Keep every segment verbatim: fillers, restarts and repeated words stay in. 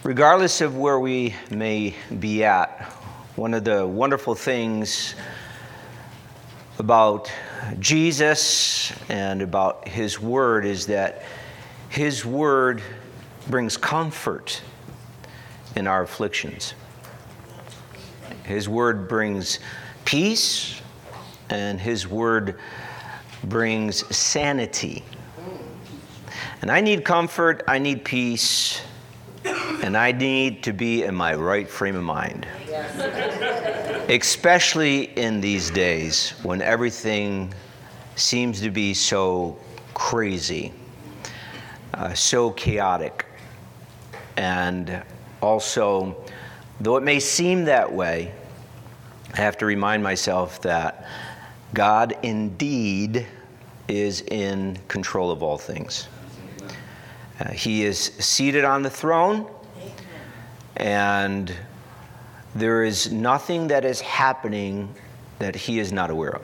Regardless of where we may be at, one of the wonderful things about Jesus and about His Word is that His Word brings comfort in our afflictions. His Word brings peace, and His Word brings sanity. And I need comfort, I need peace, and I need to be in my right frame of mind. Yes. Especially in these days when everything seems to be so crazy, uh, so chaotic. And also, though it may seem that way, I have to remind myself that God indeed is in control of all things. Uh, he is seated on the throne, and there is nothing that is happening that He is not aware of.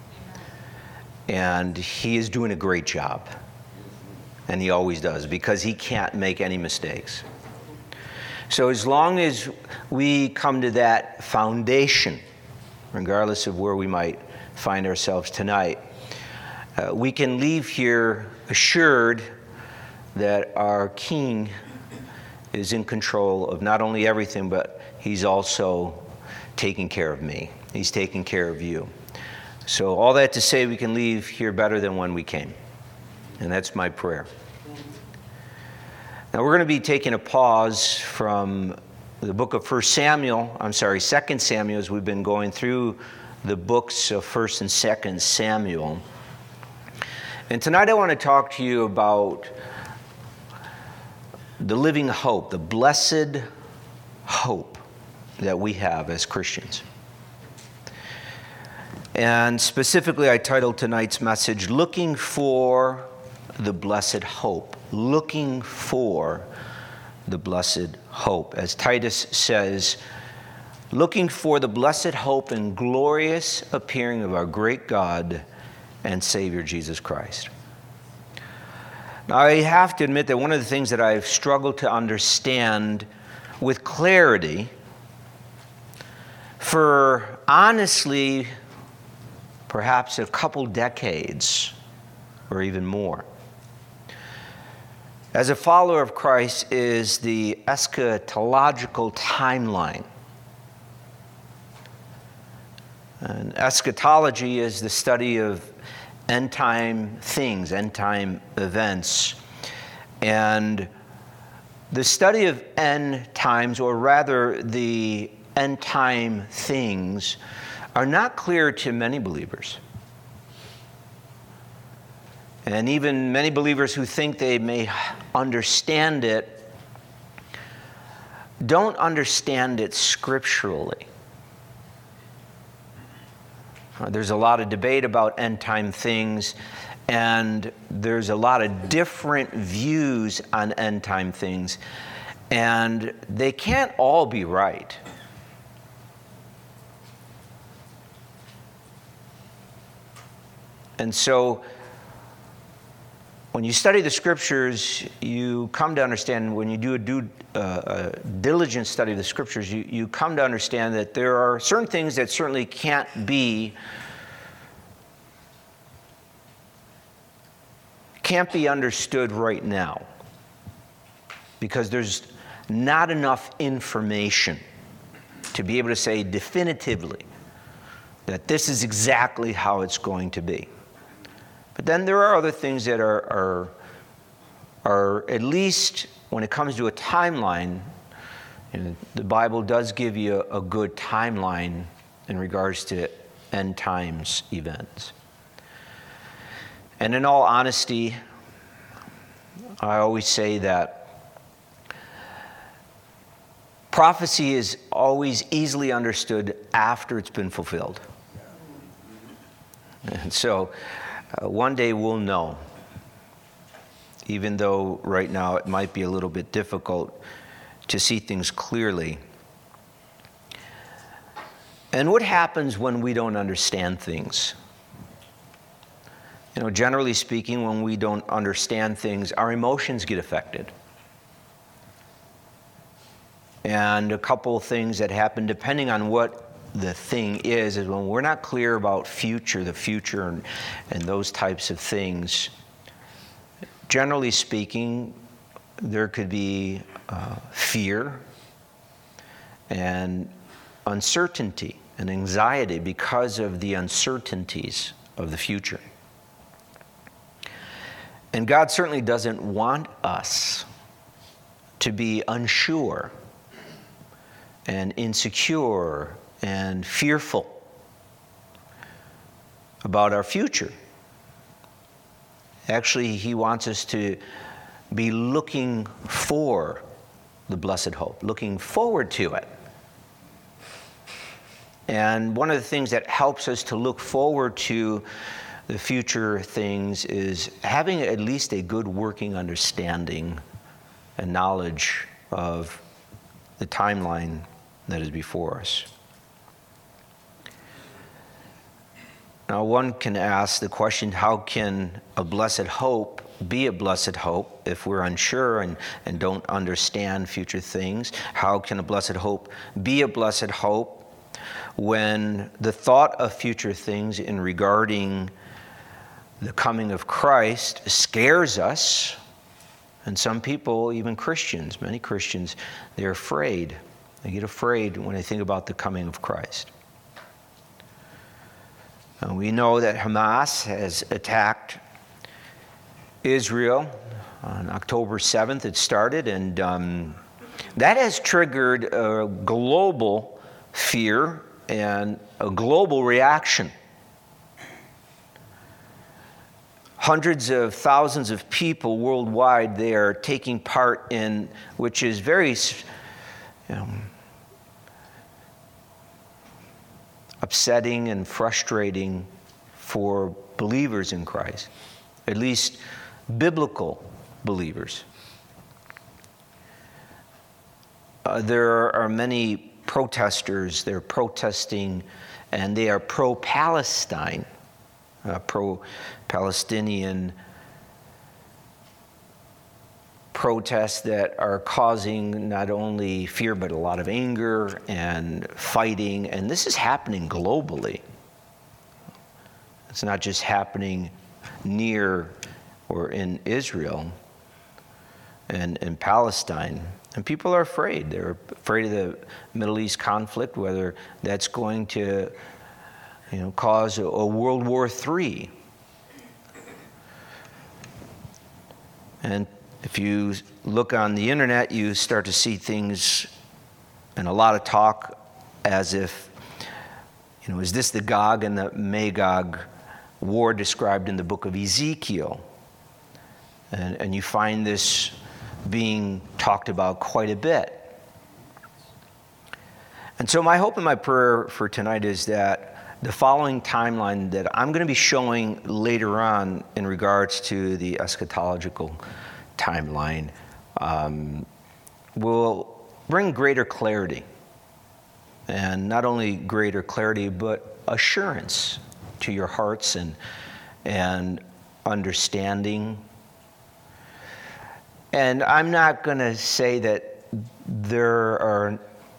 And He is doing a great job. And He always does, because He can't make any mistakes. So as long as we come to that foundation, regardless of where we might find ourselves tonight, uh, we can leave here assured that our King is in control of not only everything, but He's also taking care of me. He's taking care of you. So all that to say, we can leave here better than when we came. And that's my prayer. Now we're going to be taking a pause from the book of First Samuel, I'm sorry, Second Samuel, as we've been going through the books of First and Second Samuel. And tonight I want to talk to you about the living hope, the blessed hope that we have as Christians. And specifically, I titled tonight's message, Looking for the Blessed Hope. Looking for the Blessed Hope. As Titus says, looking for the blessed hope and glorious appearing of our great God and Savior Jesus Christ. Now, I have to admit that one of the things that I've struggled to understand with clarity for honestly perhaps a couple decades or even more as a follower of Christ is the eschatological timeline. And eschatology is the study of end-time things, end-time events. And the study of end times, or rather the end-time things, are not clear to many believers. And even many believers who think they may understand it don't understand it scripturally. Uh, there's a lot of debate about end-time things, and there's a lot of different views on end-time things, and they can't all be right. And so, when you study the Scriptures, you come to understand, when you do a, due, uh, a diligent study of the Scriptures, you, you come to understand that there are certain things that certainly can't be can't be understood right now, because there's not enough information to be able to say definitively that this is exactly how it's going to be. But then there are other things that are, are, are at least when it comes to a timeline, you know, the Bible does give you a, a good timeline in regards to end times events. And in all honesty, I always say that prophecy is always easily understood after it's been fulfilled. And so, Uh, one day we'll know, even though right now it might be a little bit difficult to see things clearly. And what happens when we don't understand things? You know, generally speaking, when we don't understand things, our emotions get affected. And a couple of things that happen depending on what the thing is, is when we're not clear about future, the future and, and those types of things, generally speaking, there could be uh, fear and uncertainty and anxiety because of the uncertainties of the future. And God certainly doesn't want us to be unsure and insecure and fearful about our future. Actually, He wants us to be looking for the blessed hope, looking forward to it. And one of the things that helps us to look forward to the future things is having at least a good working understanding and knowledge of the timeline that is before us. Now, one can ask the question, how can a blessed hope be a blessed hope if we're unsure and, and don't understand future things? How can a blessed hope be a blessed hope when the thought of future things in regarding the coming of Christ scares us? And some people, even Christians, many Christians, they're afraid. They get afraid when they think about the coming of Christ. And we know that Hamas has attacked Israel on October seventh. It started, and um, that has triggered a global fear and a global reaction. Hundreds of thousands of people worldwide, they are taking part in, which is very, you know, upsetting and frustrating for believers in Christ, at least biblical believers. Uh, there are many protesters, they're protesting, and they are pro-Palestine, uh, pro-Palestinian protests that are causing not only fear but a lot of anger and fighting, and this is happening globally. It's not just happening near or in Israel and in Palestine. And people are afraid. They're afraid of the Middle East conflict, whether that's going to, you know, cause a, a World War Three. And if you look on the internet, you start to see things and a lot of talk as if, you know, is this the Gog and the Magog war described in the book of Ezekiel? And, and you find this being talked about quite a bit. And so my hope and my prayer for tonight is that the following timeline that I'm going to be showing later on in regards to the eschatological timeline um, will bring greater clarity. And not only greater clarity, but assurance to your hearts and, and understanding. And I'm not going to say that there are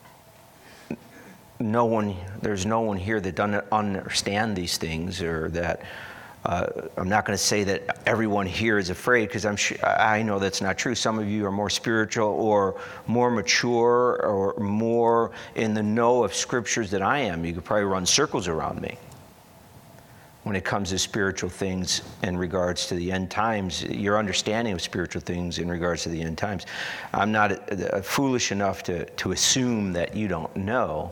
no one, there's no one here that doesn't understand these things, or that uh, I'm not going to say that everyone here is afraid, because I'm sure, I know that's not true. Some of you are more spiritual or more mature or more in the know of scriptures than I am. You could probably run circles around me when it comes to spiritual things in regards to the end times, your understanding of spiritual things in regards to the end times. I'm not uh, foolish enough to, to assume that you don't know.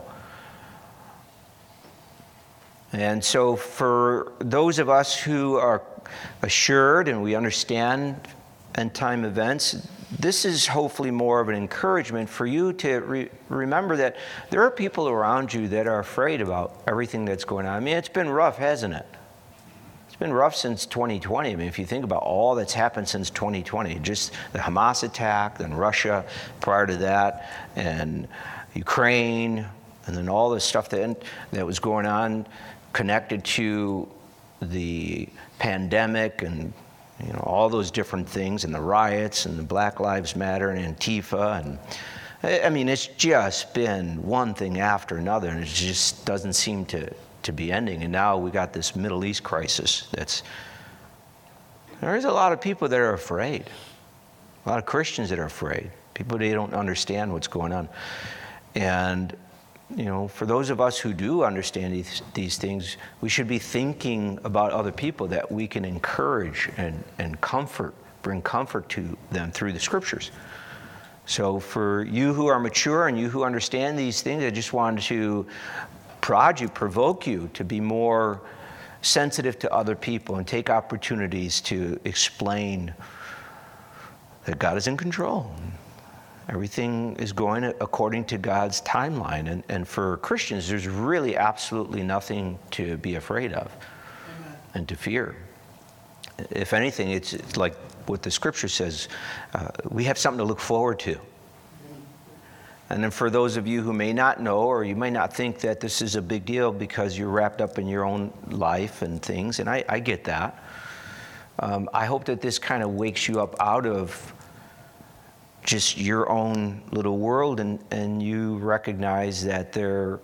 And so for those of us who are assured and we understand end time events, this is hopefully more of an encouragement for you to re- remember that there are people around you that are afraid about everything that's going on. I mean, it's been rough, hasn't it? It's been rough since twenty twenty. I mean, if you think about all that's happened since twenty twenty, just the Hamas attack, then Russia prior to that, and Ukraine, and then all the stuff that, that was going on connected to the pandemic, and you know all those different things, and the riots, and the Black Lives Matter, and Antifa, and I mean, it's just been one thing after another, and it just doesn't seem to, to be ending. And now we got this Middle East crisis that's, there's a lot of people that are afraid. A lot of Christians that are afraid. People, they don't understand what's going on. And, you know, for those of us who do understand these, these things, we should be thinking about other people that we can encourage and, and comfort, bring comfort to them through the Scriptures. So for you who are mature and you who understand these things, I just wanted to prod you, provoke you to be more sensitive to other people and take opportunities to explain that God is in control. Everything is going according to God's timeline. And, and for Christians, there's really absolutely nothing to be afraid of. Amen. And to fear. If anything, it's, it's like what the Scripture says, uh, we have something to look forward to. And then for those of you who may not know, or you may not think that this is a big deal because you're wrapped up in your own life and things, and I, I get that. Um, I hope that this kind of wakes you up out of just your own little world, and, and you recognize that there,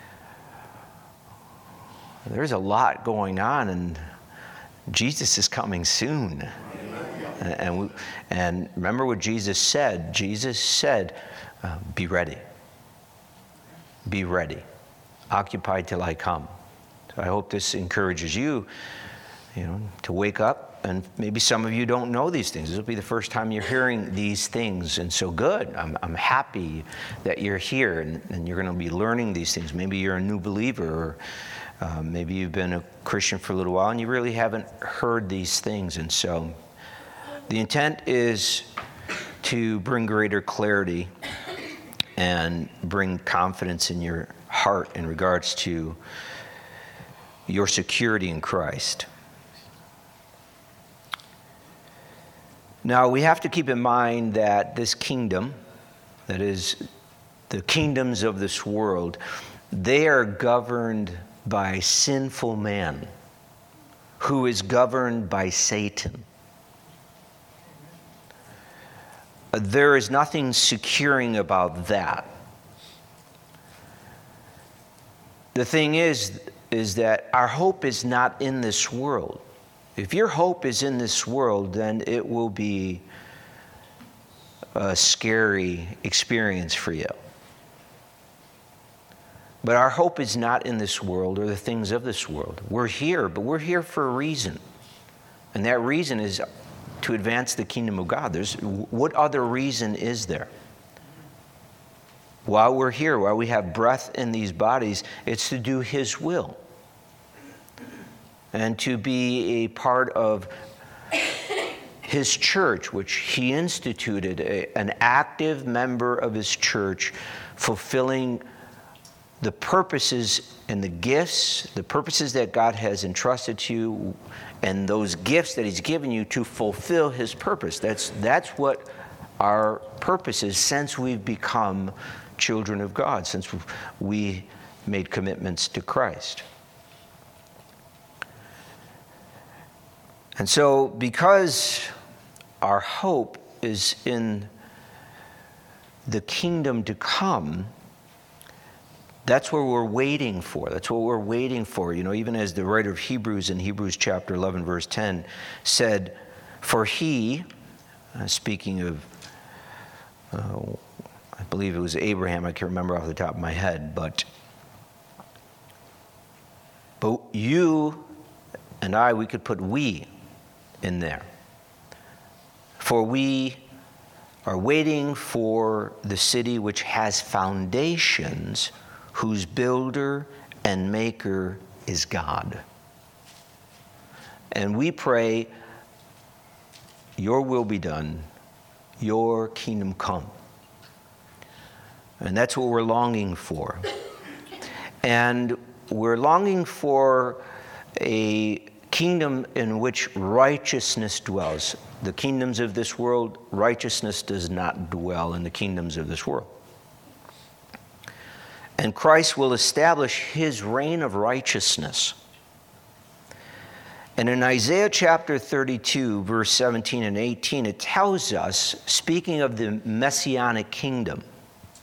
there's a lot going on, and Jesus is coming soon. And, and, we, and remember what Jesus said. Jesus said, uh, be ready. Be ready. Occupy till I come. So I hope this encourages you, you know, to wake up. And maybe some of you don't know these things. This will be the first time you're hearing these things. And so good. I'm, I'm happy that you're here and, and you're going to be learning these things. Maybe you're a new believer, or uh, maybe you've been a Christian for a little while and you really haven't heard these things. And so the intent is to bring greater clarity and bring confidence in your heart in regards to your security in Christ. Now, we have to keep in mind that this kingdom, that is, the kingdoms of this world, they are governed by sinful man, who is governed by Satan. There is nothing securing about that. The thing is, is that our hope is not in this world. If your hope is in this world, then it will be a scary experience for you. But our hope is not in this world or the things of this world. We're here, but we're here for a reason. And that reason is to advance the kingdom of God. There's, what other reason is there? While we're here, while we have breath in these bodies, it's to do His will. And to be a part of His church, which He instituted, a, an active member of His church, fulfilling the purposes and the gifts, the purposes that God has entrusted to you, and those gifts that He's given you to fulfill His purpose. That's, that's what our purpose is since we've become children of God, since we made commitments to Christ. And so, because our hope is in the kingdom to come, that's what we're waiting for. That's what we're waiting for. You know, even as the writer of Hebrews in Hebrews chapter eleven, verse ten said, for He, uh, speaking of, uh, I believe it was Abraham, I can't remember off the top of my head, but, but you and I, we could put we in there. For we are waiting for the city which has foundations, whose builder and maker is God. And we pray, your will be done, your kingdom come. And that's what we're longing for. And we're longing for a kingdom in which righteousness dwells. The kingdoms of this world, righteousness does not dwell in the kingdoms of this world. And Christ will establish His reign of righteousness. And in Isaiah chapter thirty-two, verse seventeen and eighteen, it tells us, speaking of the messianic kingdom,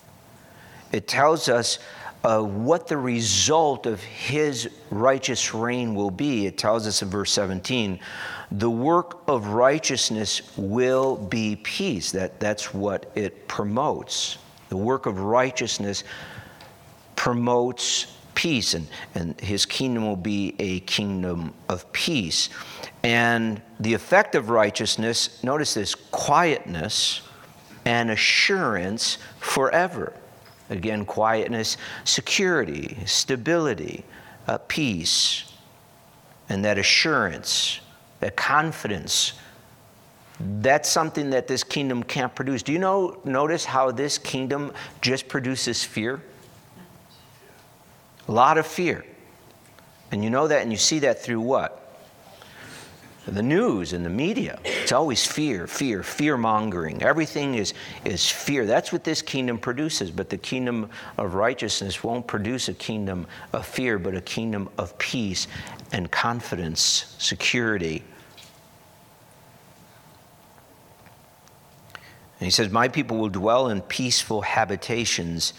it tells us uh, what the result of his righteous reign will be. It tells us in verse seventeen, the work of righteousness will be peace. That, that's what it promotes. The work of righteousness promotes peace, and, and his kingdom will be a kingdom of peace. And the effect of righteousness, notice this, quietness and assurance forever. Again, quietness, security, stability, uh, peace, and that assurance, that confidence. That's something that this kingdom can't produce. Do you know, notice how this kingdom just produces fear? A lot of fear. And you know that, and you see that through what? The news and the media. It's always fear, fear, fear-mongering. Everything is, is fear. That's what this kingdom produces. But the kingdom of righteousness won't produce a kingdom of fear, but a kingdom of peace and confidence, security. And he says, my people will dwell in peaceful habitations.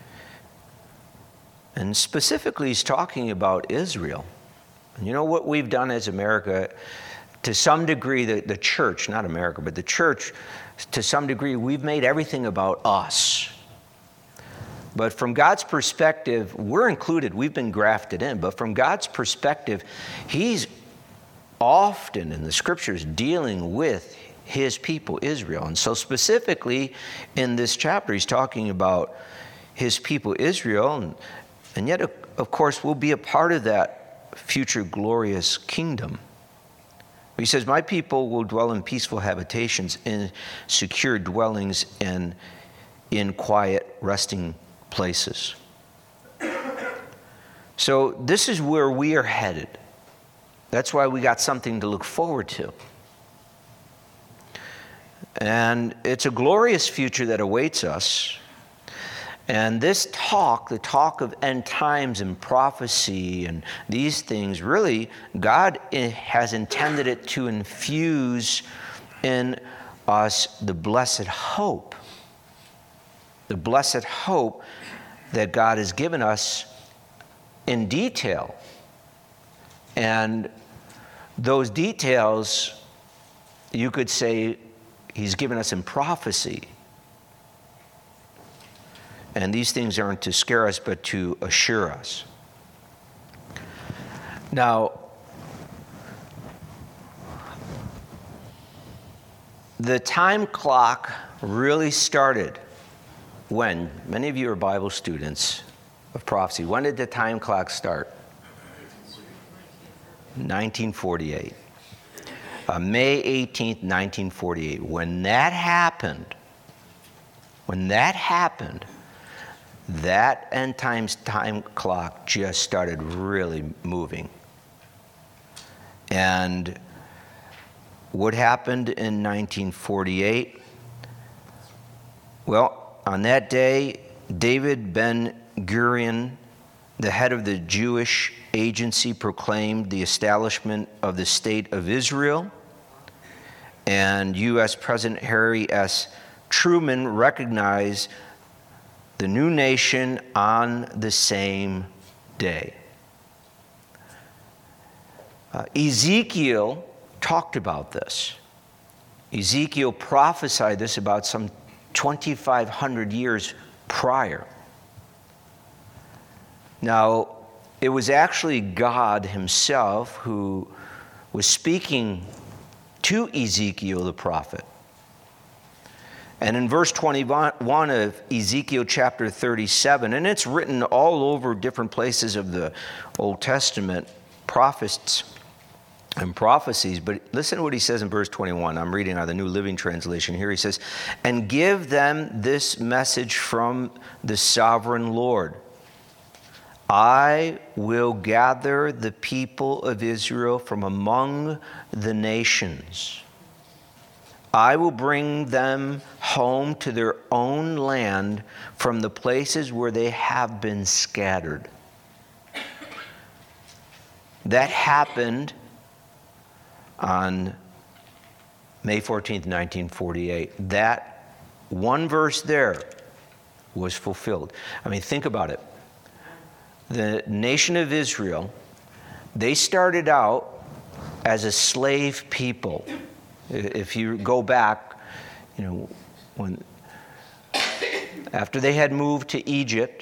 And specifically, he's talking about Israel. And you know what we've done as America? To some degree, the, the church, not America, but the church, to some degree, we've made everything about us. But from God's perspective, we're included. We've been grafted in. But from God's perspective, he's often in the scriptures dealing with his people, Israel. And so specifically in this chapter, he's talking about his people, Israel. And, and yet, of course, we'll be a part of that future glorious kingdom. He says, my people will dwell in peaceful habitations, in secure dwellings, and in quiet resting places. So this is where we are headed. That's why we got something to look forward to. And it's a glorious future that awaits us. And this talk, the talk of end times and prophecy and these things, really, God has intended it to infuse in us the blessed hope. The blessed hope that God has given us in detail. And those details, you could say, he's given us in prophecy. And these things aren't to scare us, but to assure us. Now, the time clock really started when? Many of you are Bible students of prophecy. When did the time clock start? nineteen forty-eight. Uh, May eighteenth, nineteen forty-eight. When that happened, when that happened, that end times time clock just started really moving. And what happened in nineteen forty-eight? Well, on that day, David Ben-Gurion, the head of the Jewish agency, proclaimed the establishment of the State of Israel. And U S President Harry S. Truman recognized the new nation on the same day. Uh, Ezekiel talked about this. Ezekiel prophesied this about some twenty-five hundred years prior. Now, it was actually God himself who was speaking to Ezekiel the prophet. And in verse twenty-one of Ezekiel chapter thirty-seven, and it's written all over different places of the Old Testament, prophets and prophecies, but listen to what he says in verse twenty-one. I'm reading out of the New Living Translation here. He says, and give them this message from the sovereign Lord. I will gather the people of Israel from among the nations. I will bring them home to their own land from the places where they have been scattered. That happened on May fourteenth, nineteen forty-eight. That one verse there was fulfilled. I mean, think about it. The nation of Israel, they started out as a slave people. If you go back, you know, when after they had moved to Egypt,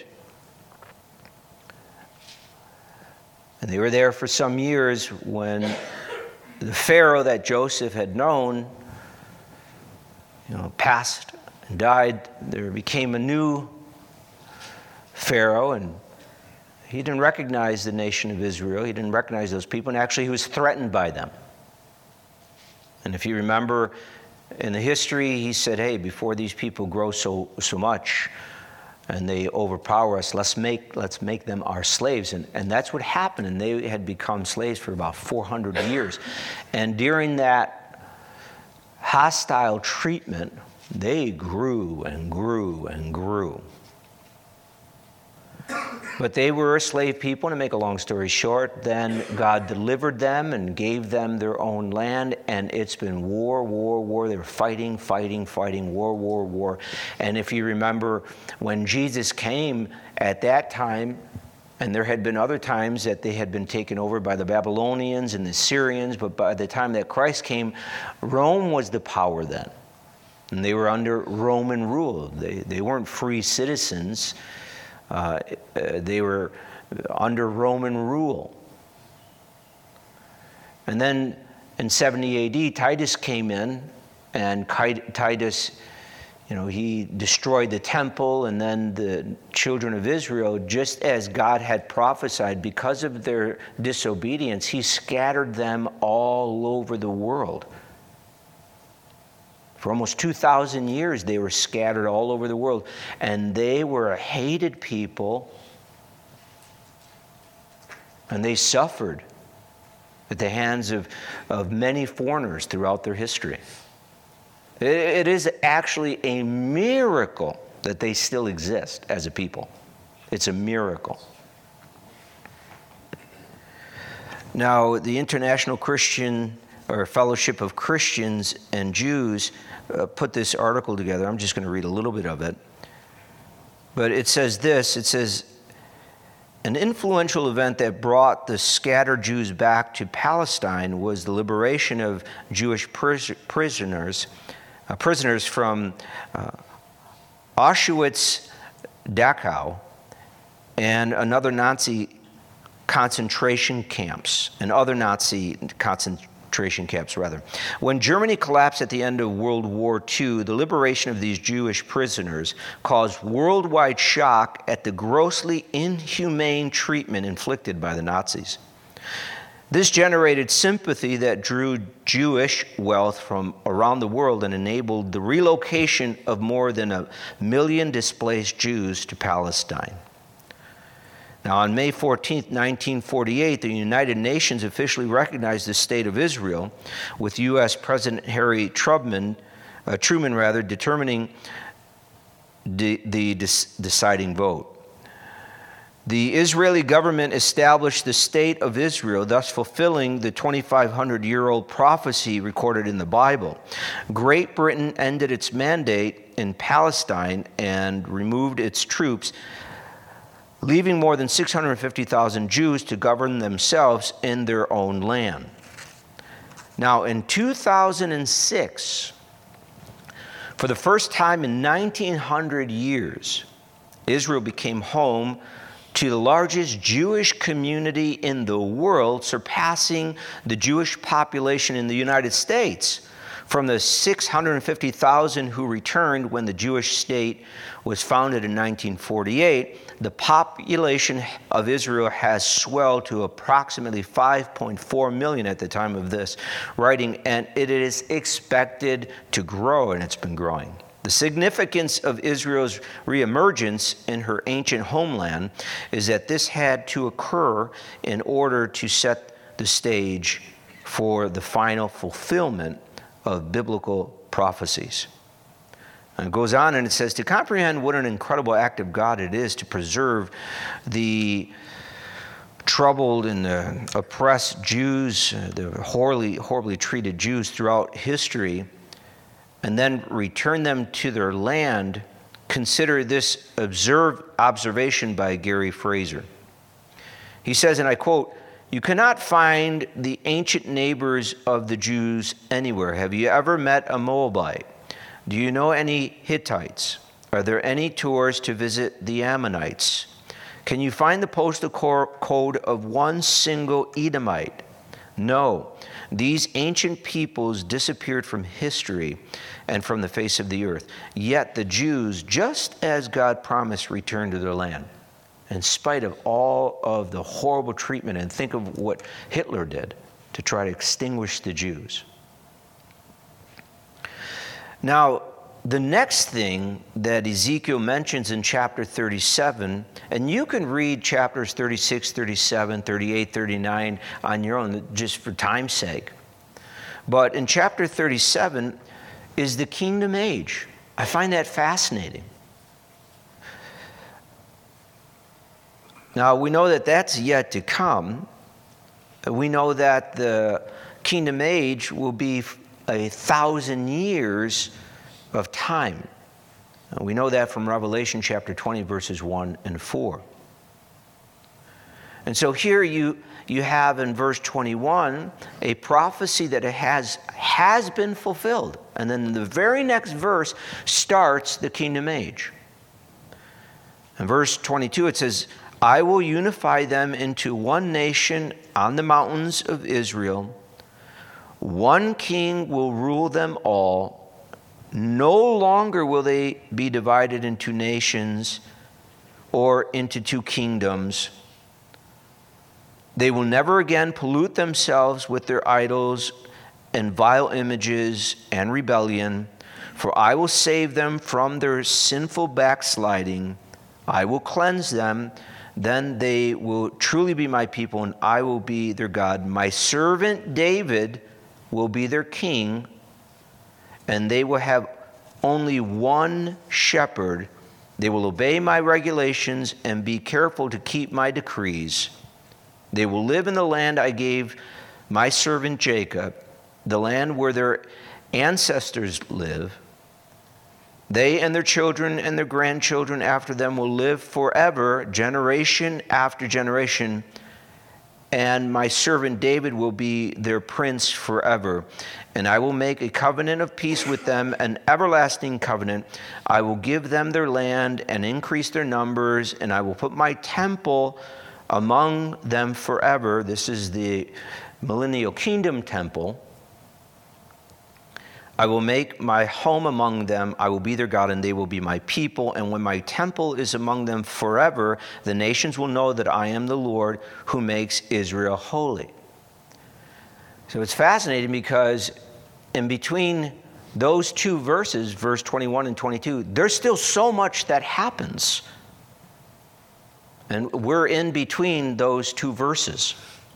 and they were there for some years, when the Pharaoh that Joseph had known, you know, passed and died, there became a new Pharaoh, and he didn't recognize the nation of Israel. He didn't recognize those people, and actually he was threatened by them. And if you remember in the history, he said, hey, before these people grow so so much and they overpower us, let's make let's make them our slaves. And, and that's what happened, and they had become slaves for about four hundred years. And during that hostile treatment, they grew and grew and grew. But they were a slave people, and to make a long story short, then God delivered them and gave them their own land, and it's been war, war, war. They were fighting, fighting, fighting, war, war, war. And if you remember, when Jesus came at that time, and there had been other times that they had been taken over by the Babylonians and the Syrians, but by the time that Christ came, Rome was the power then. And they were under Roman rule. They, they weren't free citizens. Uh, they were under Roman rule. And then in seventy A D, Titus came in, and Titus, you know, he destroyed the temple, and then the children of Israel, just as God had prophesied, because of their disobedience, he scattered them all over the world. For almost two thousand years, they were scattered all over the world. And they were a hated people. And they suffered at the hands of, of many foreigners throughout their history. It, it is actually a miracle that they still exist as a people. It's a miracle. Now, the International Christian or Fellowship of Christians and Jews uh, put this article together. I'm just going to read a little bit of it. But it says this, it says, an influential event that brought the scattered Jews back to Palestine was the liberation of Jewish pris- prisoners, uh, prisoners from uh, Auschwitz, Dachau, and another Nazi concentration camps, and other Nazi concentration camps, rather. When Germany collapsed at the end of World War Two, the liberation of these Jewish prisoners caused worldwide shock at the grossly inhumane treatment inflicted by the Nazis. This generated sympathy that drew Jewish wealth from around the world and enabled the relocation of more than a million displaced Jews to Palestine. Now, on May fourteenth, nineteen forty-eight, the United Nations officially recognized the state of Israel, with U S President Harry Truman, uh, Truman rather, determining de- the de- deciding vote. The Israeli government established the State of Israel, thus fulfilling the twenty-five hundred year old prophecy recorded in the Bible. Great Britain ended its mandate in Palestine and removed its troops, leaving more than six hundred fifty thousand Jews to govern themselves in their own land. Now, in two thousand six, for the first time in nineteen hundred years, Israel became home to the largest Jewish community in the world, surpassing the Jewish population in the United States. From the six hundred fifty thousand who returned when the Jewish state was founded in nineteen forty-eight, the population of Israel has swelled to approximately five point four million at the time of this writing, and it is expected to grow, and it's been growing. The significance of Israel's reemergence in her ancient homeland is that this had to occur in order to set the stage for the final fulfillment of biblical prophecies. And it goes on and it says, to comprehend what an incredible act of God it is to preserve the troubled and the oppressed Jews, the horribly, horribly treated Jews throughout history, and then return them to their land consider this observe, observation by Gary Fraser. He says, and I quote, "You cannot find the ancient neighbors of the Jews anywhere. Have you ever met a Moabite? Do you know any Hittites? Are there any tours to visit the Ammonites? Can you find the postal code of one single Edomite? No. These ancient peoples disappeared from history and from the face of the earth. Yet the Jews, just as God promised, returned to their land. In spite of all of the horrible treatment, and think of what Hitler did to try to extinguish the Jews. Now, the next thing that Ezekiel mentions in chapter thirty-seven, and you can read chapters thirty-six, thirty-seven, thirty-eight, thirty-nine on your own, just for time's sake. But in chapter thirty-seven is the kingdom age. I find that fascinating. Now, we know that that's yet to come. We know that the kingdom age will be a thousand years of time. We know that from Revelation chapter twenty, verses one and four. And so here you, you have in verse twenty-one a prophecy that has, has been fulfilled. And then the very next verse starts the kingdom age. In verse twenty-two it says, "I will unify them into one nation on the mountains of Israel. One king will rule them all. No longer will they be divided into nations or into two kingdoms. They will never again pollute themselves with their idols and vile images and rebellion, for I will save them from their sinful backsliding. I will cleanse them. Then they will truly be my people, and I will be their God. My servant David will be their king, and they will have only one shepherd. They will obey my regulations and be careful to keep my decrees. They will live in the land I gave my servant Jacob, the land where their ancestors live. They and their children and their grandchildren after them will live forever, generation after generation. And my servant David will be their prince forever. And I will make a covenant of peace with them, an everlasting covenant. I will give them their land and increase their numbers, and I will put my temple among them forever." This is the millennial kingdom temple. "I will make my home among them. I will be their God, and they will be my people. And when my temple is among them forever, the nations will know that I am the Lord who makes Israel holy." So it's fascinating because in between those two verses, verse twenty-one and twenty-two, there's still so much that happens. And we're in between those two verses.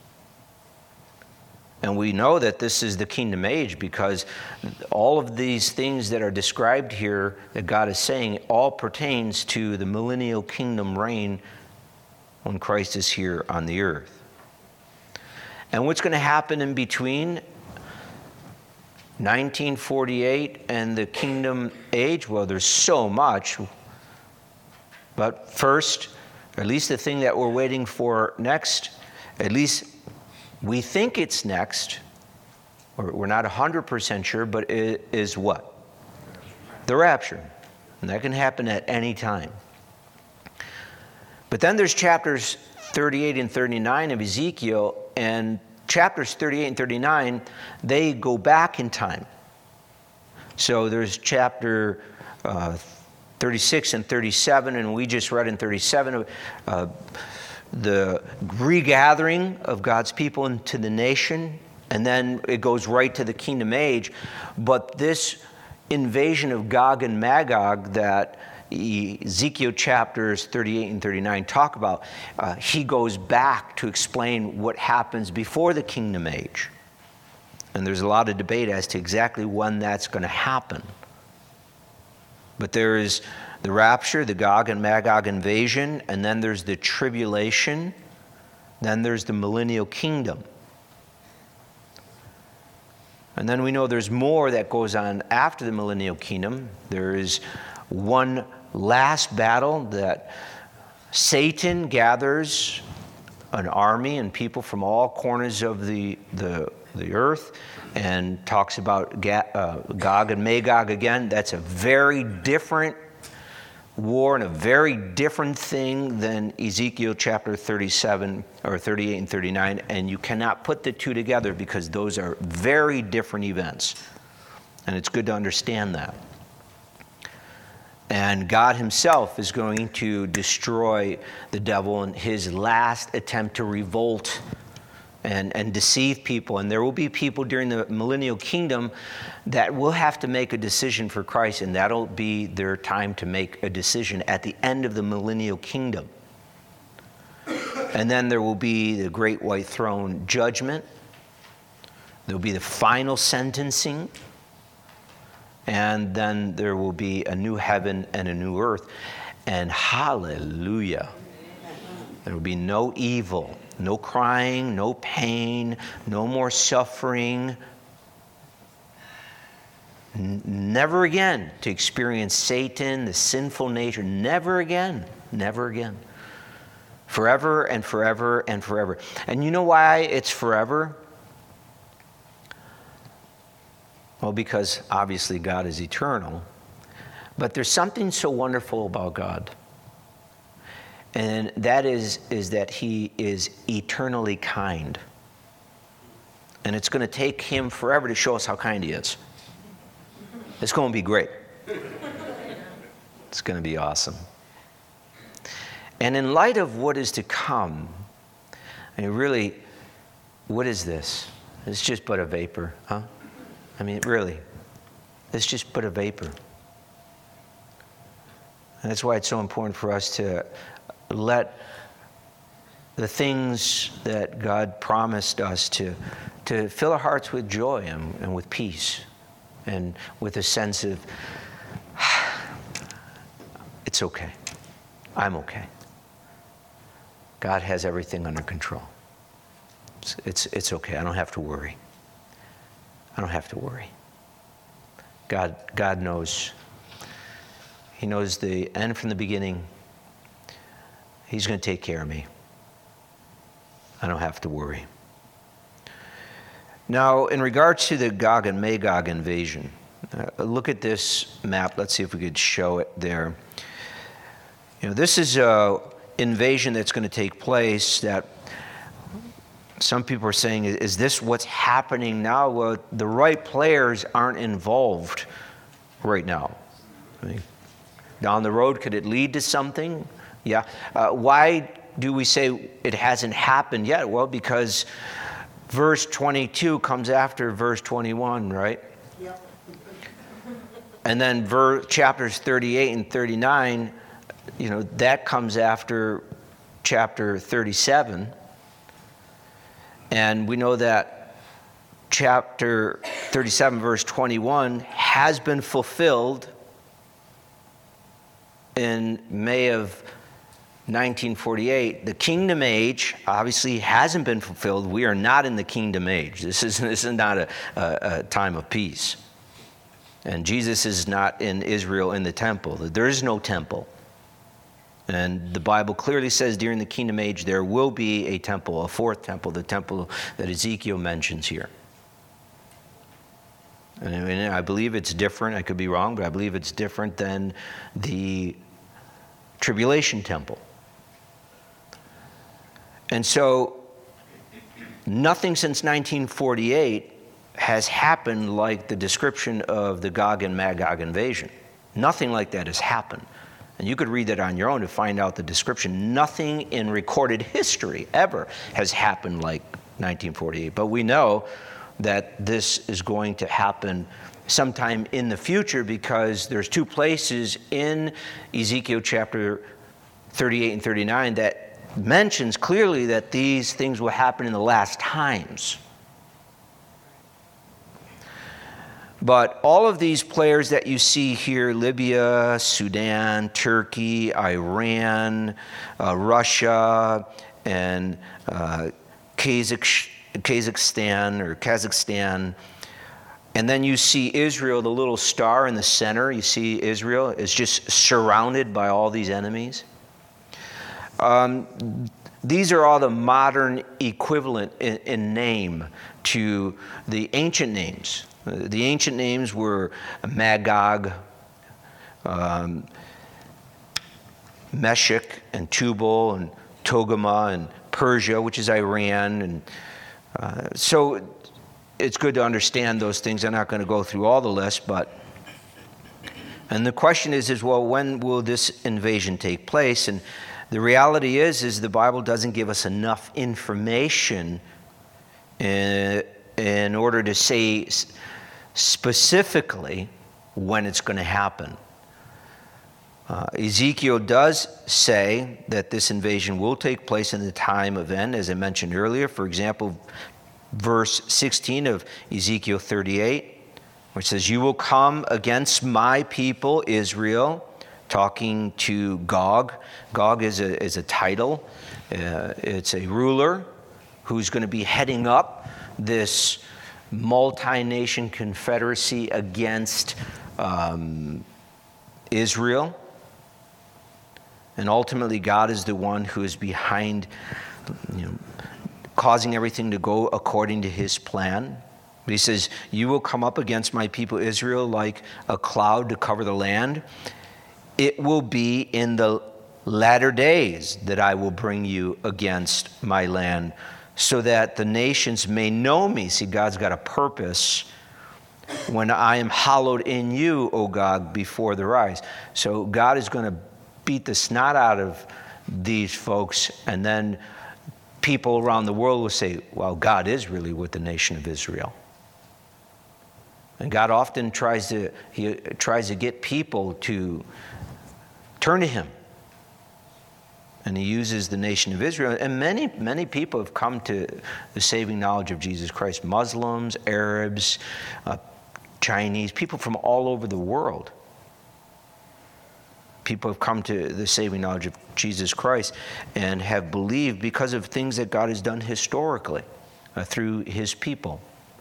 And we know that this is the kingdom age because all of these things that are described here that God is saying all pertains to the millennial kingdom reign when Christ is here on the earth. And what's going to happen in between nineteen forty-eight and the kingdom age? Well, there's so much. But first, at least the thing that we're waiting for next, at least we think it's next, or we're not one hundred percent sure, but it is what? The rapture. And that can happen at any time. But then there's chapters thirty-eight and thirty-nine of Ezekiel, and chapters thirty-eight and thirty-nine, they go back in time. So there's chapter uh, thirty-six and thirty-seven, and we just read in thirty-seven, uh, the regathering of God's people into the nation, and then it goes right to the kingdom age. But this invasion of Gog and Magog that Ezekiel chapters thirty-eight and thirty-nine talk about, uh, he goes back to explain what happens before the kingdom age. And there's a lot of debate as to exactly when that's going to happen. But there is the rapture, the Gog and Magog invasion, and then there's the tribulation, then there's the millennial kingdom. And then we know there's more that goes on after the millennial kingdom. There is one last battle that Satan gathers an army and people from all corners of the, the, the earth and talks about Gog and Magog again. That's a very different war and a very different thing than Ezekiel chapter thirty-seven or thirty-eight and thirty-nine, and you cannot put the two together because those are very different events. And it's good to understand that. And God himself is going to destroy the devil in his last attempt to revolt and, and deceive people. And there will be people during the millennial kingdom that will have to make a decision for Christ, and that'll be their time to make a decision at the end of the millennial kingdom. And then there will be the great white throne judgment. There will be the final sentencing. And then there will be a new heaven and a new earth. And hallelujah, there will be no evil, no crying, no pain, no more suffering. N- never again to experience Satan, the sinful nature. Never again. Never again. Forever and forever and forever. And you know why it's forever? Well, because obviously God is eternal. But there's something so wonderful about God. And that is, is that he is eternally kind. And it's going to take him forever to show us how kind he is. It's going to be great. It's going to be awesome. And in light of what is to come, I mean, really, what is this? It's just but a vapor, huh? I mean, really, it's just but a vapor. And that's why it's so important for us to let the things that God promised us to, to fill our hearts with joy and, and with peace and with a sense of, it's okay. I'm okay. God has everything under control. It's, it's, it's okay. I don't have to worry. I don't have to worry. God, God knows. He knows the end from the beginning. He's going to take care of me. I don't have to worry. Now, in regards to the Gog and Magog invasion, uh, look at this map. Let's see if we could show it there. You know, this is an invasion that's going to take place that some people are saying, is this what's happening now? Well, the right players aren't involved right now. I mean, down the road, could it lead to something? Yeah. Uh, why do we say it hasn't happened yet? Well, because verse twenty-two comes after verse twenty-one, right? Yep. And then ver- chapters thirty-eight and thirty-nine, you know, that comes after chapter thirty-seven. And we know that chapter thirty-seven, verse twenty-one, has been fulfilled in May of nineteen forty-eight. The kingdom age obviously hasn't been fulfilled. We are not in the kingdom age. This is, this is not a, a, a time of peace. And Jesus is not in Israel in the temple. There is no temple. And the Bible clearly says during the kingdom age there will be a temple, a fourth temple, the temple that Ezekiel mentions here. And I believe it's different. I could be wrong, but I believe it's different than the tribulation temple. And so nothing since nineteen forty-eight has happened like the description of the Gog and Magog invasion. Nothing like that has happened. And you could read that on your own to find out the description. Nothing in recorded history ever has happened like nineteen forty-eight. But we know that this is going to happen sometime in the future because there's two places in Ezekiel chapter thirty-eight and thirty-nine that mentions clearly that these things will happen in the last times. But all of these players that you see here, Libya, Sudan, Turkey, Iran, uh, Russia, and uh, Kazakh, Kazakhstan or Kazakhstan, And then you see Israel, the little star in the center. You see Israel is just surrounded by all these enemies. Um, these are all the modern equivalent in, in name to the ancient names. The ancient names were Magog, um, Meshech, and Tubal, and Togarmah, and Persia, which is Iran. And uh, so it's good to understand those things. I'm not going to go through all the list, but and the question is, is well, when will this invasion take place? And the reality is, is the Bible doesn't give us enough information in, in order to say specifically when it's going to happen. Uh, Ezekiel does say that this invasion will take place in the time of end, as I mentioned earlier. For example, verse sixteen of Ezekiel thirty-eight, which says, "You will come against my people Israel," talking to Gog. Gog is a, is a title. Uh, it's a ruler who's going to be heading up this multi-nation confederacy against um, Israel. And ultimately, God is the one who is behind, you know, causing everything to go according to his plan. But he says, "You will come up against my people Israel like a cloud to cover the land. It will be in the latter days that I will bring you against my land, so that the nations may know me." See, God's got a purpose. "When I am hallowed in you, O God, before their eyes." So God is going to beat the snot out of these folks, and then people around the world will say, well, God is really with the nation of Israel. And God often tries to, he tries to get people to turn to him. And he uses the nation of Israel. And many, many people have come to the saving knowledge of Jesus Christ. Muslims, Arabs, uh, Chinese, people from all over the world. People have come to the saving knowledge of Jesus Christ and have believed because of things that God has done historically uh, through his people.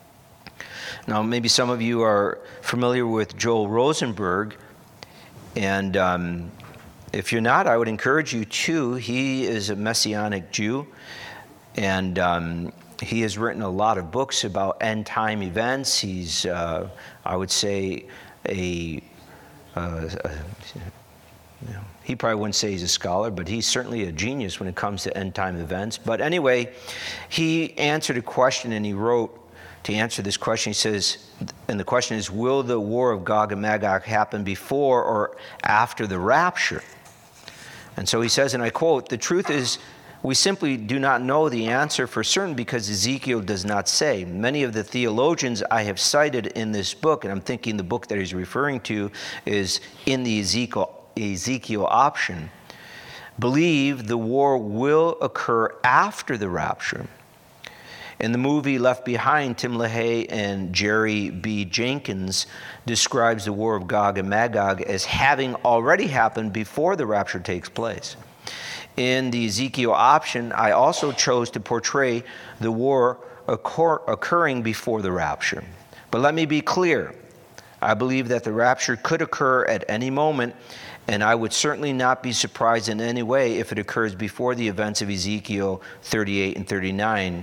Now, maybe some of you are familiar with Joel Rosenberg, and um, if you're not, I would encourage you to. He is a Messianic Jew, and um, he has written a lot of books about end-time events. He's, uh, I would say, a... Uh, a You know, he probably wouldn't say he's a scholar, but he's certainly a genius when it comes to end-time events. But anyway, he answered a question, and he wrote to answer this question. He says, and the question is, will the war of Gog and Magog happen before or after the rapture? And so he says, and I quote, "The truth is, we simply do not know the answer for certain because Ezekiel does not say. Many of the theologians I have cited in this book," and I'm thinking the book that he's referring to is in the Ezekiel Ezekiel option, "believe the war will occur after the rapture." In the movie Left Behind, Tim LaHaye and Jerry B. Jenkins describes the war of Gog and Magog as having already happened before the rapture takes place. In the Ezekiel option, I also chose to portray the war occur- occurring before the rapture. But let me be clear. I believe that the rapture could occur at any moment, and I would certainly not be surprised in any way if it occurs before the events of Ezekiel thirty-eight and thirty-nine.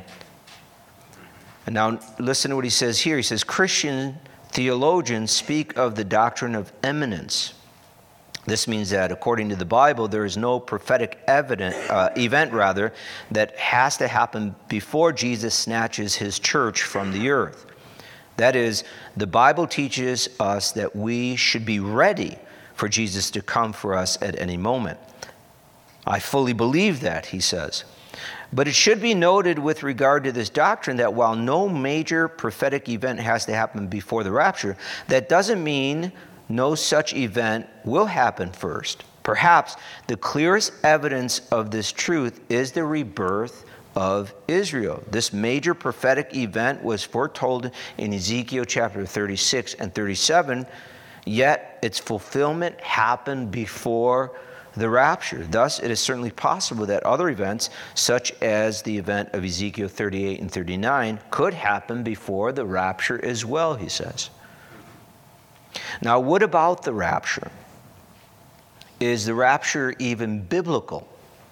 And now listen to what he says here. He says, "Christian theologians speak of the doctrine of imminence. This means that according to the Bible, there is no prophetic evident, uh, event rather, that has to happen before Jesus snatches his church from the earth. That is, the Bible teaches us that we should be ready for Jesus to come for us at any moment. I fully believe that," he says. "But it should be noted with regard to this doctrine that while no major prophetic event has to happen before the rapture, that doesn't mean no such event will happen first. Perhaps the clearest evidence of this truth is the rebirth of Israel. This major prophetic event was foretold in Ezekiel chapter thirty-six and thirty-seven, yet its fulfillment happened before the rapture. Thus, it is certainly possible that other events, such as the event of Ezekiel thirty-eight and thirty-nine, could happen before the rapture as well, he says. Now, what about the rapture? Is the rapture even biblical?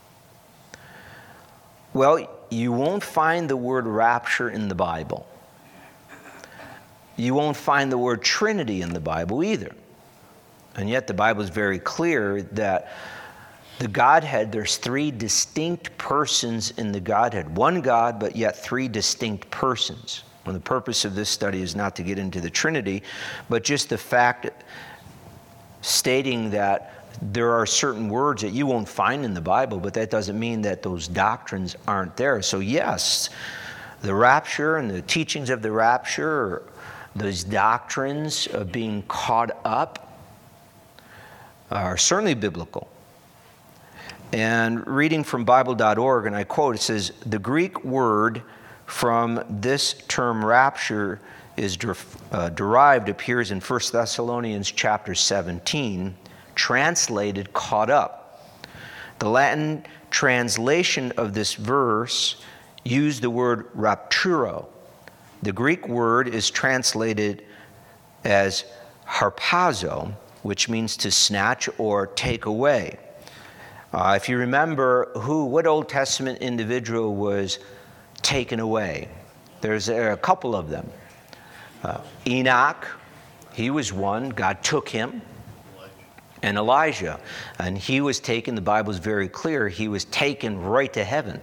Well, you won't find the word rapture in the Bible. You won't find the word Trinity in the Bible either. And yet the Bible is very clear that the Godhead, there's three distinct persons in the Godhead. One God, but yet three distinct persons. And the purpose of this study is not to get into the Trinity, but just the fact stating that there are certain words that you won't find in the Bible, but that doesn't mean that those doctrines aren't there. So yes, the rapture and the teachings of the rapture, those doctrines of being caught up, are certainly biblical. And reading from Bible dot org, and I quote, it says, the Greek word from this term rapture is der, uh, derived, appears in First Thessalonians chapter seventeen, translated caught up. The Latin translation of this verse used the word rapturo. The Greek word is translated as harpazo, which means to snatch or take away. Uh, if you remember, who, what Old Testament individual was taken away? There's a, a couple of them. Uh, Enoch, he was one. God took him. And Elijah. And he was taken, the Bible is very clear, he was taken right to heaven.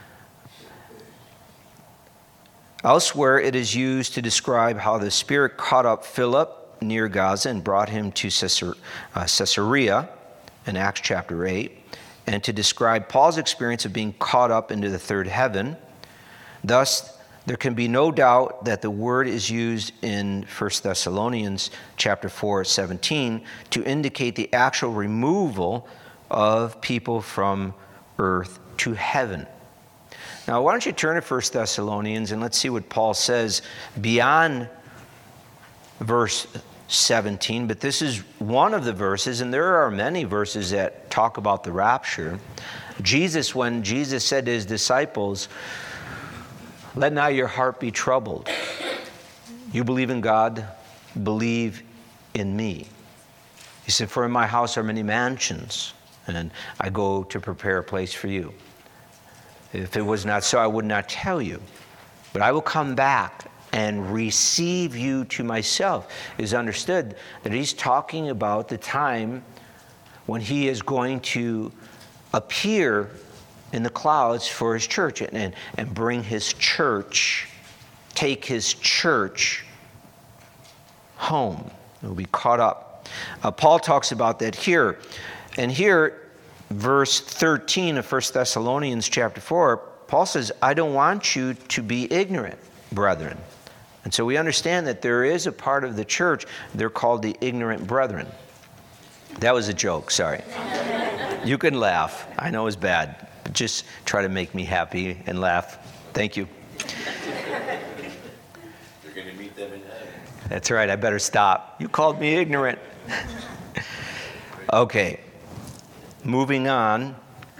Elsewhere, it is used to describe how the Spirit caught up Philip near Gaza and brought him to Caesarea in Acts chapter eight, and to describe Paul's experience of being caught up into the third heaven. Thus, there can be no doubt that the word is used in First Thessalonians chapter four, seventeen to indicate the actual removal of people from earth to heaven. Now, why don't you turn to First Thessalonians and let's see what Paul says beyond verse seventeen, but this is one of the verses, and there are many verses that talk about the rapture. Jesus, when Jesus said to his disciples, let not your heart be troubled. You believe in God, believe in me. He said, for in my house are many mansions, and I go to prepare a place for you. If it was not so, I would not tell you. But I will come back and receive you to myself. It is understood that he's talking about the time when he is going to appear in the clouds for his church and, and, and bring his church, take his church home. It will be caught up. Uh, Paul talks about that here. And here, verse thirteen of First Thessalonians chapter four, Paul says, I don't want you to be ignorant, brethren. And so we understand that there is a part of the church, they're called the ignorant brethren. That was a joke, sorry. You can laugh. I know it's bad, but just try to make me happy and laugh. Thank you. You're going to meet them in heaven. That's right, I better stop. You called me ignorant. Okay, moving on.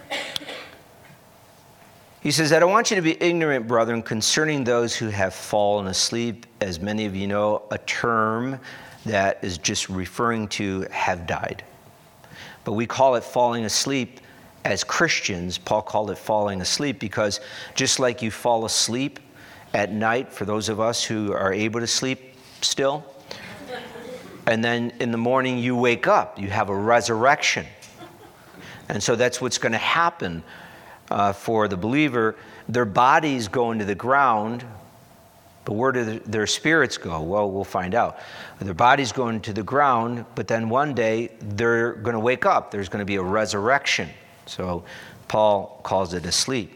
He says, I don't want you to be ignorant, brethren, concerning those who have fallen asleep. As many of you know, a term that is just referring to have died. But we call it falling asleep as Christians. Paul called it falling asleep because just like you fall asleep at night, for those of us who are able to sleep still, and then in the morning you wake up, you have a resurrection. And so that's what's going to happen uh, for the believer. Their bodies go into the ground, but where do the, their spirits go? Well, we'll find out. Their bodies go into the ground, but then one day they're going to wake up. There's going to be a resurrection. So Paul calls it a sleep.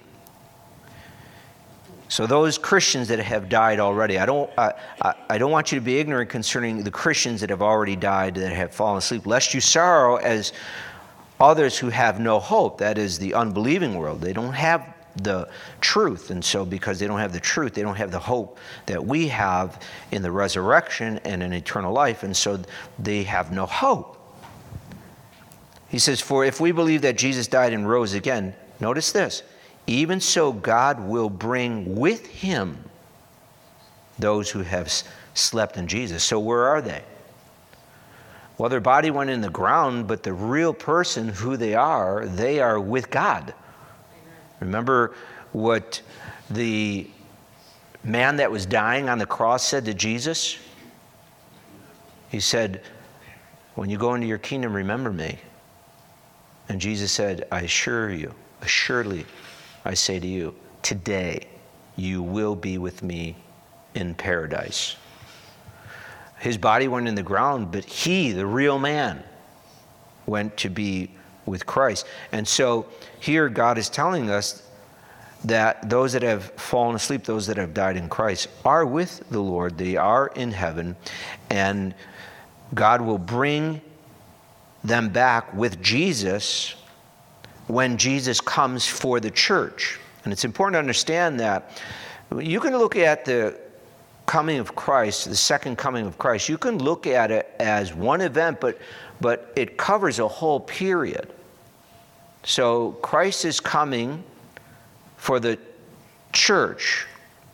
So those Christians that have died already, I don't, I, I, I don't want you to be ignorant concerning the Christians that have already died, that have fallen asleep, lest you sorrow as others who have no hope. That is the unbelieving world. They don't have the truth. And so because they don't have the truth, they don't have the hope that we have in the resurrection and in eternal life. And so they have no hope. He says, for if we believe that Jesus died and rose again, notice this, even so God will bring with him those who have slept in Jesus. So where are they? Well, their body went in the ground, but the real person, who they are, they are with God. Amen. Remember what the man that was dying on the cross said to Jesus? He said, when you go into your kingdom, remember me. And Jesus said, I assure you, assuredly, I say to you, today you will be with me in paradise. His body went in the ground, but he, the real man, went to be with Christ. And so here God is telling us that those that have fallen asleep, those that have died in Christ, are with the Lord. They are in heaven, and God will bring them back with Jesus when Jesus comes for the church. And it's important to understand that you can look at the coming of Christ, the second coming of Christ, you can look at it as one event, but, but it covers a whole period. So Christ is coming for the church.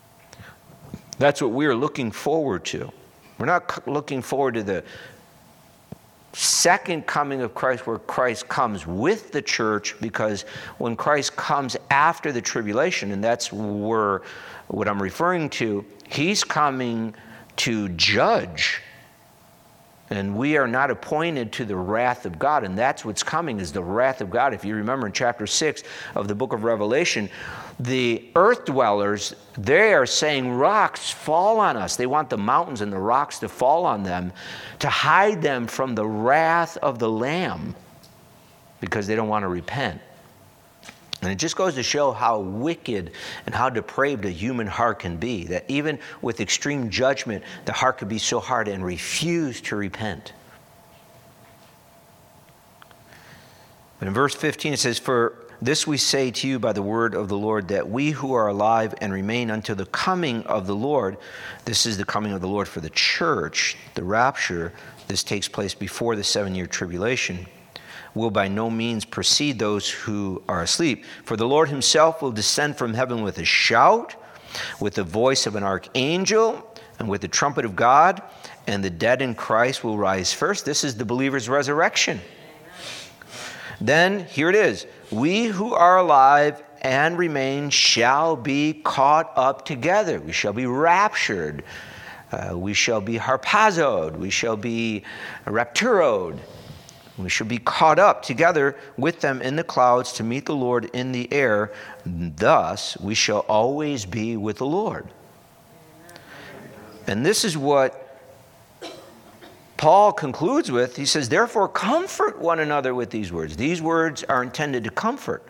That's what we're looking forward to. We're not looking forward to the second coming of Christ, where Christ comes with the church, because when Christ comes after the tribulation, and that's where what I'm referring to, he's coming to judge, and we are not appointed to the wrath of God, and that's what's coming, is the wrath of God. If you remember in chapter six of the book of Revelation, the earth dwellers, they are saying, rocks fall on us. They want the mountains and the rocks to fall on them to hide them from the wrath of the Lamb, because they don't want to repent. And it just goes to show how wicked and how depraved a human heart can be, that even with extreme judgment, the heart could be so hard and refuse to repent. But in verse fifteen it says, for this we say to you by the word of the Lord, that we who are alive and remain until the coming of the Lord, this is the coming of the Lord for the church, the rapture, this takes place before the seven-year tribulation, will by no means precede those who are asleep. For the Lord himself will descend from heaven with a shout, with the voice of an archangel, and with the trumpet of God, and the dead in Christ will rise first. This is the believer's resurrection. Then, here it is, we who are alive and remain shall be caught up together. We shall be raptured. Uh, we shall be harpazoed. We shall be rapturoed. We shall be caught up together with them in the clouds to meet the Lord in the air. Thus, we shall always be with the Lord. And this is what Paul concludes with. He says, therefore, comfort one another with these words. These words are intended to comfort.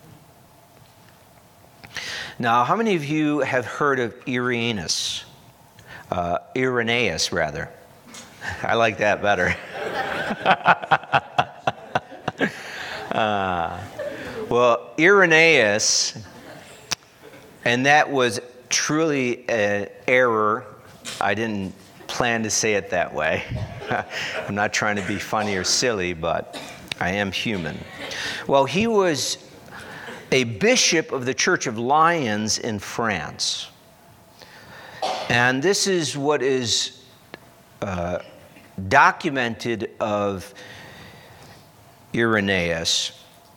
Now, how many of you have heard of Irenaeus? Uh, Irenaeus, rather. I like that better. uh, well, Irenaeus, and that was truly an error. I didn't plan to say it that way. I'm not trying to be funny or silly, but I am human. Well, he was a bishop of the Church of Lyons in France. And this is what is uh, documented of Irenaeus.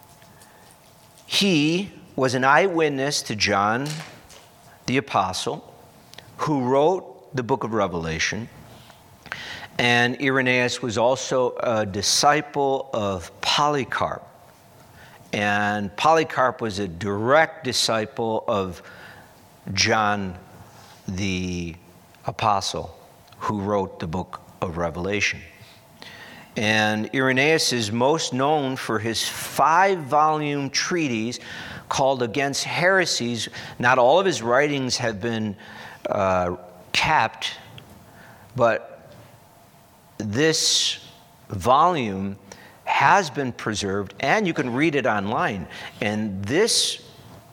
He was an eyewitness to John the Apostle, who wrote the book of Revelation. And Irenaeus was also a disciple of Polycarp. And Polycarp was a direct disciple of John the Apostle, who wrote the book of Revelation. And Irenaeus is most known for his five-volume treatise called Against Heresies. Not all of his writings have been uh, kept, but this volume has been preserved, and you can read it online. And this,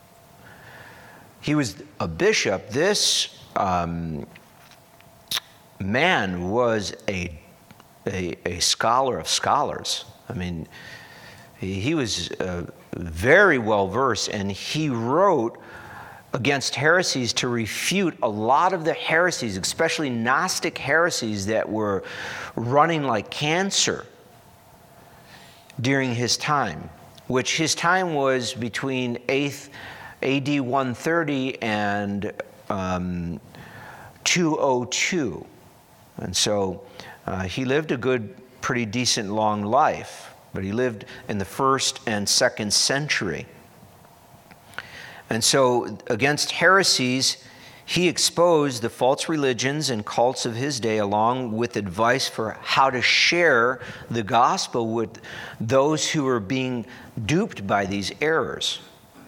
he was a bishop. This um, man was a, a a scholar of scholars. I mean, He, he was uh, very well versed, and he wrote against heresies to refute a lot of the heresies, especially Gnostic heresies that were running like cancer during his time, which his time was between eighth A D one thirty and um, two oh two. And so uh, he lived a good, pretty decent long life, but he lived in the first and second century. And so against heresies, he exposed the false religions and cults of his day, along with advice for how to share the gospel with those who were being duped by these errors.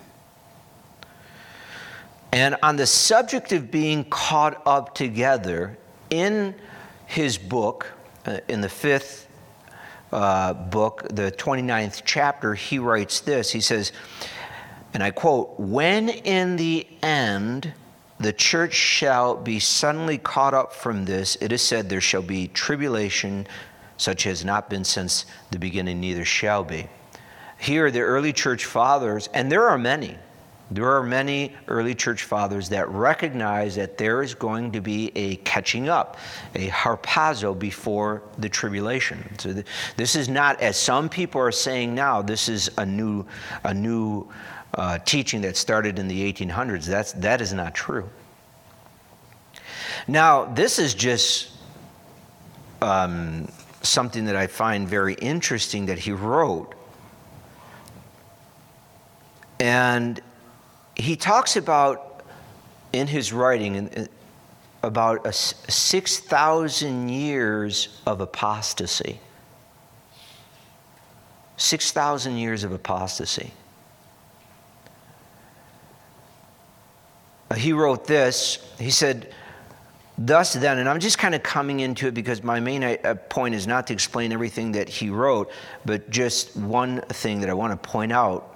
And on the subject of being caught up together, in his book, uh, in the fifth uh, book, the twenty-ninth chapter, he writes this. He says, and I quote, "When in the end the church shall be suddenly caught up from this, it is said there shall be tribulation such as not been since the beginning, neither shall be." Here the early church fathers, and there are many, there are many early church fathers that recognize that there is going to be a catching up, a harpazo before the tribulation. So th- this is not, as some people are saying now, this is a new, a new uh, teaching that started in the eighteen hundreds. That's that is not true. Now, this is just um, something that I find very interesting that he wrote, and he talks about, in his writing, about a six thousand years of apostasy. six thousand years of apostasy. He wrote this. He said, "Thus then," and I'm just kind of coming into it because my main point is not to explain everything that he wrote, but just one thing that I want to point out.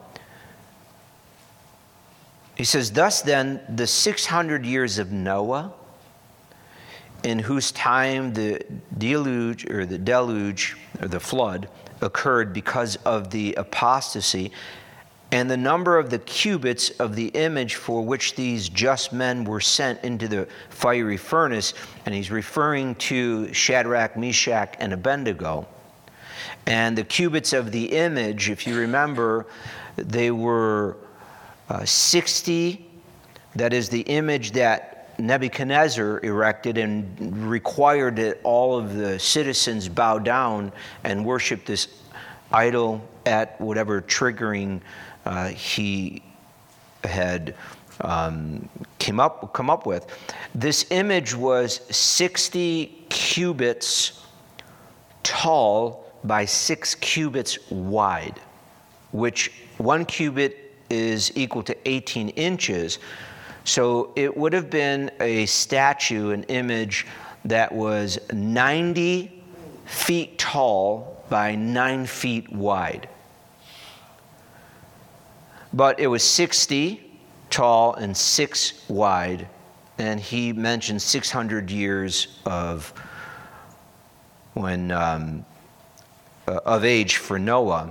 He says, "Thus then, the six hundred years of Noah, in whose time the deluge or the deluge or the flood occurred because of the apostasy, and the number of the cubits of the image for which these just men were sent into the fiery furnace," and he's referring to Shadrach, Meshach, and Abednego. And the cubits of the image, if you remember, they were Uh, sixty, that is the image that Nebuchadnezzar erected and required that all of the citizens bow down and worship this idol at whatever triggering uh, he had um, came up come up with. This image was sixty cubits tall by six cubits wide, which one cubit is equal to eighteen inches. So it would have been a statue, an image that was ninety feet tall by nine feet wide. But it was sixty tall and six wide, and he mentioned six hundred years of when um, uh, of age for Noah.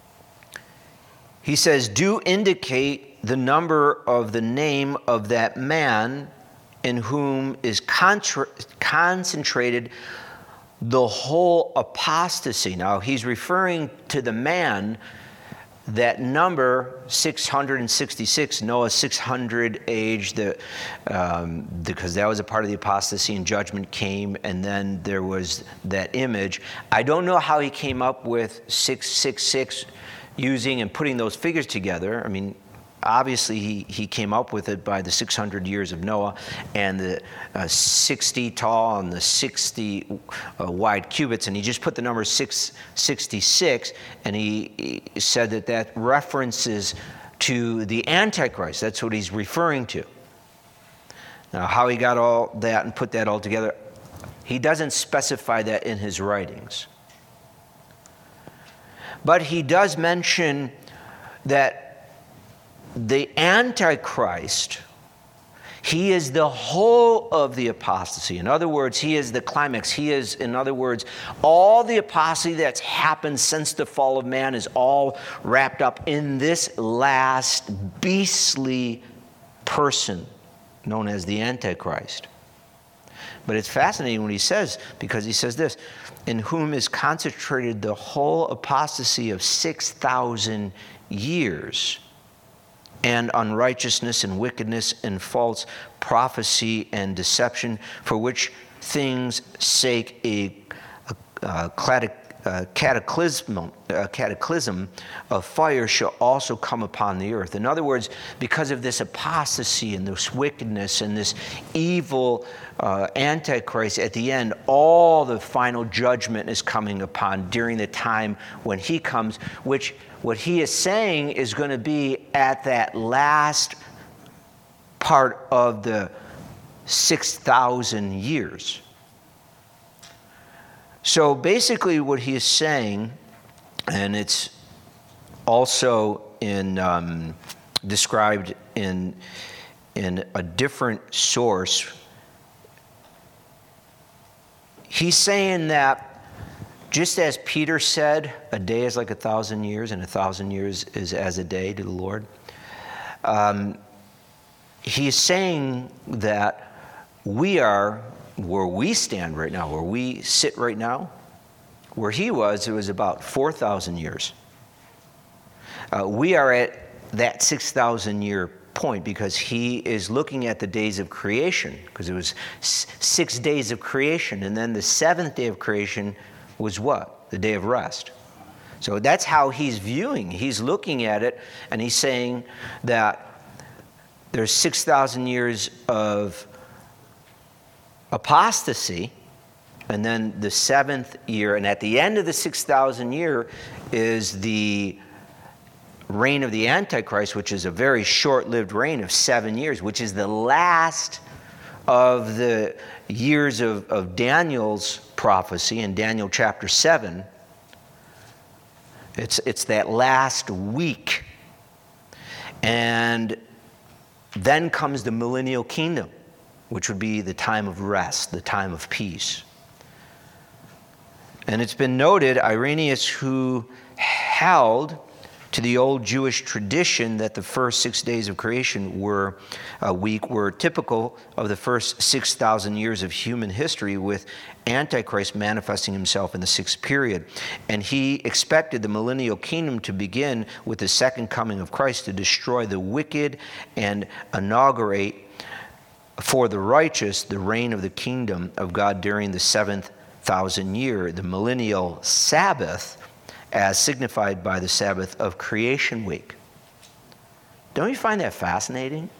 He says, "Do indicate the number of the name of that man in whom is contra- concentrated the whole apostasy." Now, he's referring to the man, that number, six hundred sixty-six, Noah's six hundred age, the, um, because that was a part of the apostasy and judgment came, and then there was that image. I don't know how he came up with six six six, using and putting those figures together. I mean, obviously he, he came up with it by the six hundred years of Noah and the uh, sixty tall and the sixty uh, wide cubits, and he just put the number six sixty-six, and he, he said that that references to the Antichrist. That's what he's referring to. Now, how he got all that and put that all together, he doesn't specify that in his writings. But he does mention that the Antichrist, He is the whole of the apostasy. In other words, he is the climax. He is, in other words, all the apostasy that's happened since the fall of man is all wrapped up in this last beastly person known as the Antichrist. But it's fascinating when he says, because he says this, in whom is concentrated the whole apostasy of six thousand years, and unrighteousness and wickedness and false prophecy and deception, for which things sake a, a, a, cladic, a, cataclysm, a cataclysm of fire shall also come upon the earth. In other words, because of this apostasy and this wickedness and this evil uh, Antichrist, at the end, all the final judgment is coming upon during the time when he comes, which what he is saying is going to be at that last part of the six thousand years. So basically what he is saying, and it's also in um, described in, in a different source, he's saying that just as Peter said, a day is like a thousand years, and a thousand years is as a day to the Lord. Um, he is saying that we are, where we stand right now, where we sit right now, where he was, it was about four thousand years. Uh, we are at that six thousand year point because he is looking at the days of creation, because it was s- six days of creation, and then the seventh day of creation was what? The day of rest. So that's how he's viewing. He's looking at it, and he's saying that there's six thousand years of apostasy, and then the seventh year, and at the end of the six thousand year is the reign of the Antichrist, which is a very short-lived reign of seven years, which is the last of the years of, of Daniel's prophecy in Daniel chapter seven. It's, it's that last week. And then comes the millennial kingdom, which would be the time of rest, the time of peace. And it's been noted, Irenaeus, who held to the old Jewish tradition that the first six days of creation were a week were typical of the first six thousand years of human history, with Antichrist manifesting himself in the sixth period. And he expected the millennial kingdom to begin with the second coming of Christ to destroy the wicked and inaugurate for the righteous the reign of the kingdom of God during the seventh thousand year, the millennial Sabbath, as signified by the Sabbath of creation week. Don't you find that fascinating?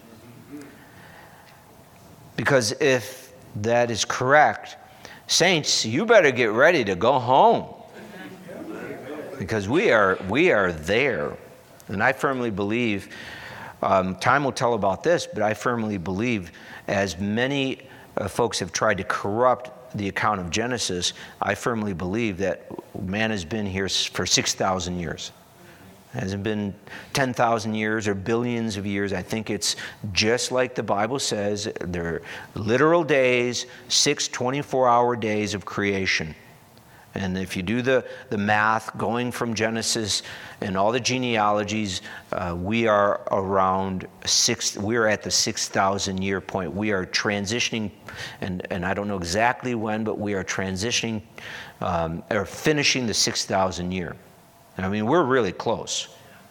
Because if that is correct, saints, you better get ready to go home, because we are we are there. And I firmly believe, um, time will tell about this, but I firmly believe, as many uh, folks have tried to corrupt the account of Genesis, I firmly believe that man has been here for six thousand years. It hasn't been ten thousand years or billions of years. I think it's just like the Bible says, they're literal days, six twenty-four hour days of creation. And if you do the, the math, going from Genesis and all the genealogies, uh, we are around six, we're at the six thousand year point. We are transitioning, and, and I don't know exactly when, but we are transitioning um, or finishing the six thousand year. I mean, we're really close.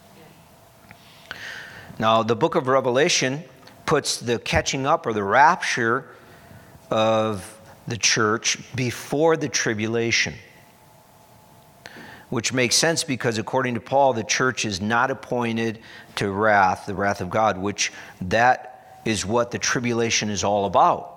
Now, the book of Revelation puts the catching up or the rapture of the church before the tribulation, which makes sense because according to Paul, the church is not appointed to wrath, the wrath of God, which that is what the tribulation is all about.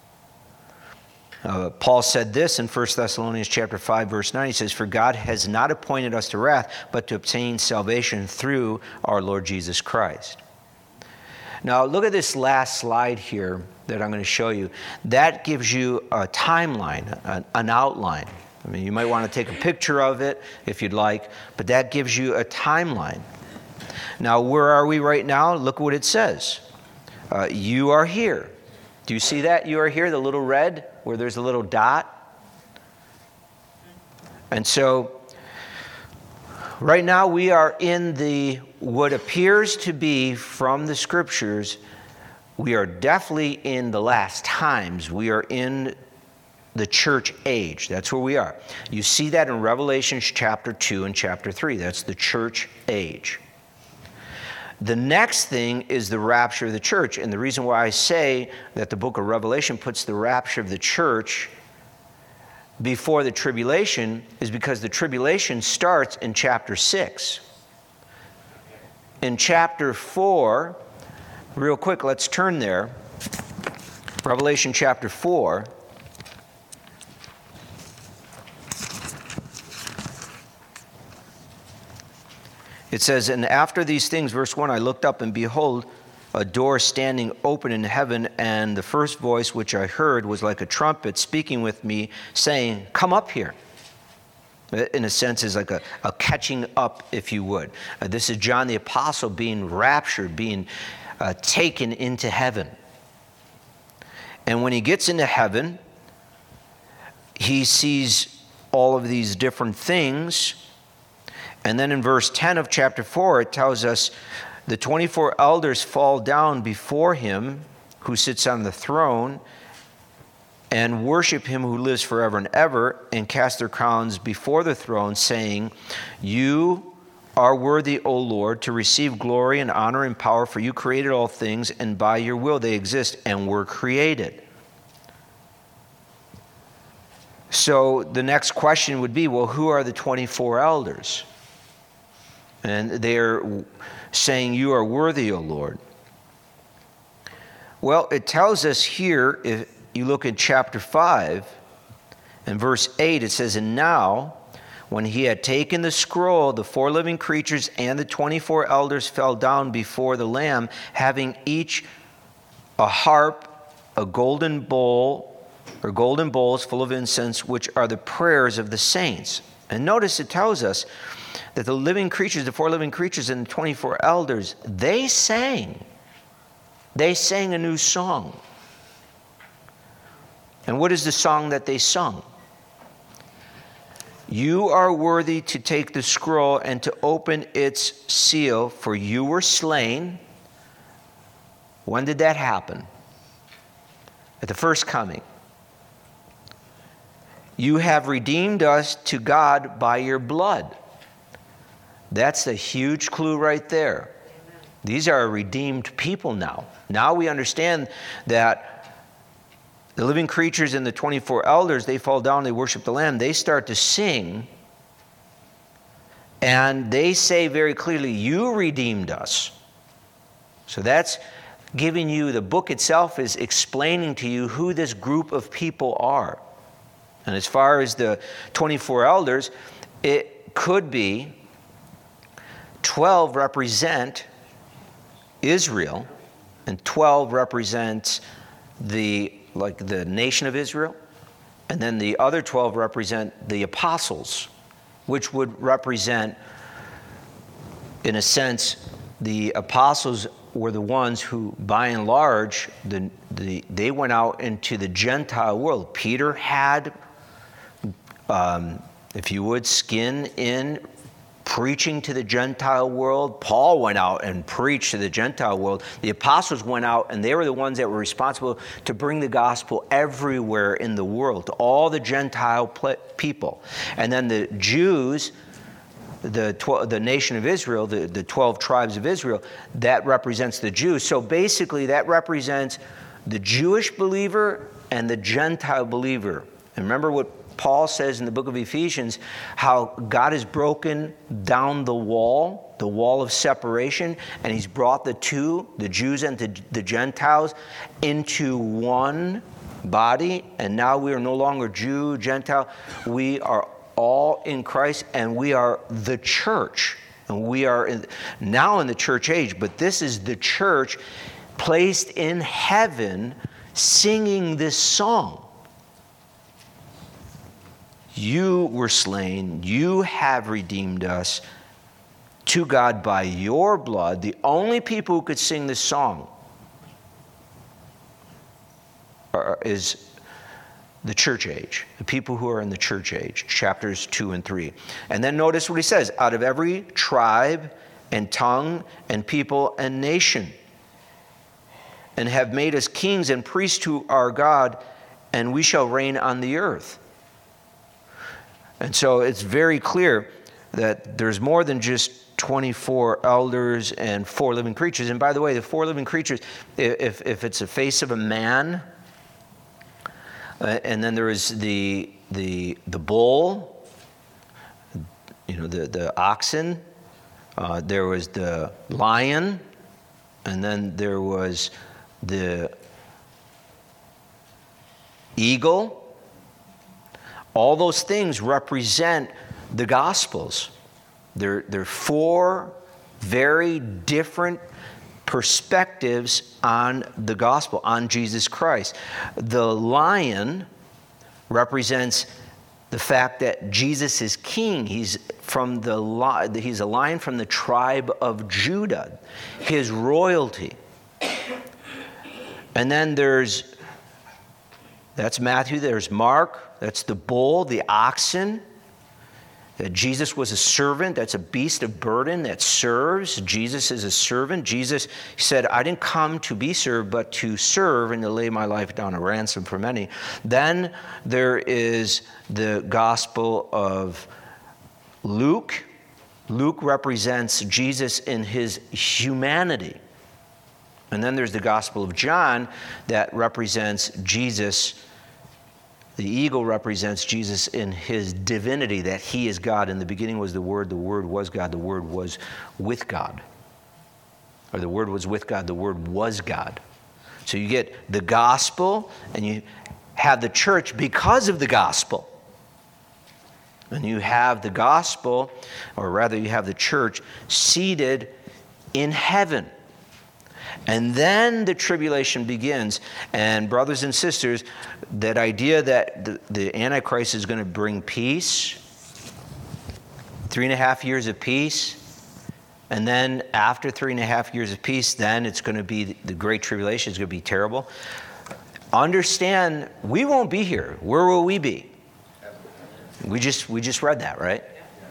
Uh, Paul said this in First Thessalonians chapter five, verse nine. He says, "For God has not appointed us to wrath, but to obtain salvation through our Lord Jesus Christ." Now, look at this last slide here that I'm going to show you. That gives you a timeline, an, an outline. I mean, you might want to take a picture of it if you'd like, but that gives you a timeline. Now, where are we right now? Look what it says. Uh, you are here. Do you see that? You are here, the little red, where there's a little dot. And so, right now we are in the, what appears to be from the scriptures, we are definitely in the last times. We are in the church age. That's where we are. You see that in Revelation chapter two and chapter three. That's the church age. The next thing is the rapture of the church. And the reason why I say that the book of Revelation puts the rapture of the church before the tribulation is because the tribulation starts in chapter six. In chapter four, real quick, let's turn there. Revelation chapter four. It says, and after these things, verse one, I looked up, and behold, a door standing open in heaven, and the first voice which I heard was like a trumpet speaking with me, saying, come up here. In a sense, is like a, a catching up, if you would. Uh, this is John the Apostle being raptured, being uh, taken into heaven. And when he gets into heaven, he sees all of these different things. And then in verse ten of chapter four, it tells us the twenty-four elders fall down before him who sits on the throne and worship him who lives forever and ever, and cast their crowns before the throne, saying, you are worthy, O Lord, to receive glory and honor and power, for you created all things, and by your will they exist and were created. So the next question would be, well, who are the twenty-four elders? And they're saying, you are worthy, O Lord. Well, it tells us here, if you look at chapter five and verse eight, it says, and now, when he had taken the scroll, the four living creatures and the twenty-four elders fell down before the Lamb, having each a harp, a golden bowl, or golden bowls full of incense, which are the prayers of the saints. And notice it tells us that the living creatures, the four living creatures and the twenty-four elders, they sang. They sang a new song. And what is the song that they sung? You are worthy to take the scroll and to open its seal, for you were slain. When did that happen? At the first coming. You have redeemed us to God by your blood. That's a huge clue right there. These are a redeemed people now. Now we understand that the living creatures and the twenty-four elders, they fall down, they worship the Lamb, they start to sing, and they say very clearly, you redeemed us. So that's giving you, the book itself is explaining to you who this group of people are. And as far as the twenty-four elders, it could be twelve represent Israel, and twelve represent the like the nation of Israel, and then the other twelve represent the apostles, which would represent, in a sense, the apostles were the ones who, by and large, the, the they went out into the Gentile world. Peter had, um, if you would, skin in preaching to the Gentile world. Paul went out and preached to the Gentile world. The apostles went out, and they were the ones that were responsible to bring the gospel everywhere in the world, to all the Gentile people. And then the Jews, the tw- the nation of Israel, the, the twelve tribes of Israel, that represents the Jews. So basically that represents the Jewish believer and the Gentile believer. And remember what Paul says in the book of Ephesians, how God has broken down the wall, the wall of separation, and he's brought the two, the Jews and the Gentiles, into one body. And now we are no longer Jew, Gentile. We are all in Christ, and we are the church. And we are in, now in the church age, but this is the church placed in heaven singing this song. You were slain, you have redeemed us to God by your blood. The only people who could sing this song are, is the church age, the people who are in the church age, chapters two and three. And then notice what he says, out of every tribe and tongue and people and nation, and have made us kings and priests to our God, and we shall reign on the earth. And so it's very clear that there's more than just twenty-four elders and four living creatures. And by the way, the four living creatures, if, if it's a face of a man, Uh, and then there is the the the bull, you know, the the oxen. Uh, there was the lion, and then there was the eagle. All those things represent the Gospels. They're they're four very different perspectives on the gospel, on Jesus Christ. The lion represents the fact that Jesus is king. He's from the he's a lion from the tribe of Judah, his royalty. And then there's that's Matthew, there's Mark, that's the bull, the oxen. That Jesus was a servant, that's a beast of burden that serves. Jesus is a servant. Jesus said, I didn't come to be served, but to serve and to lay my life down a ransom for many. Then there is the Gospel of Luke. Luke represents Jesus in his humanity. And then there's the Gospel of John that represents Jesus. The eagle represents Jesus in his divinity, that he is God. In the beginning was the Word, the Word was God, the Word was with God. Or the Word was with God, the Word was God. So you get the gospel, and you have the church because of the gospel. And you have the gospel, or rather you have the church, seated in heaven. And then the tribulation begins. And brothers and sisters, that idea that the, the Antichrist is going to bring peace, three and a half years of peace, and then after three and a half years of peace, then it's going to be the great tribulation. It's going to be terrible. Understand, we won't be here. Where will we be? We just we just read that, right?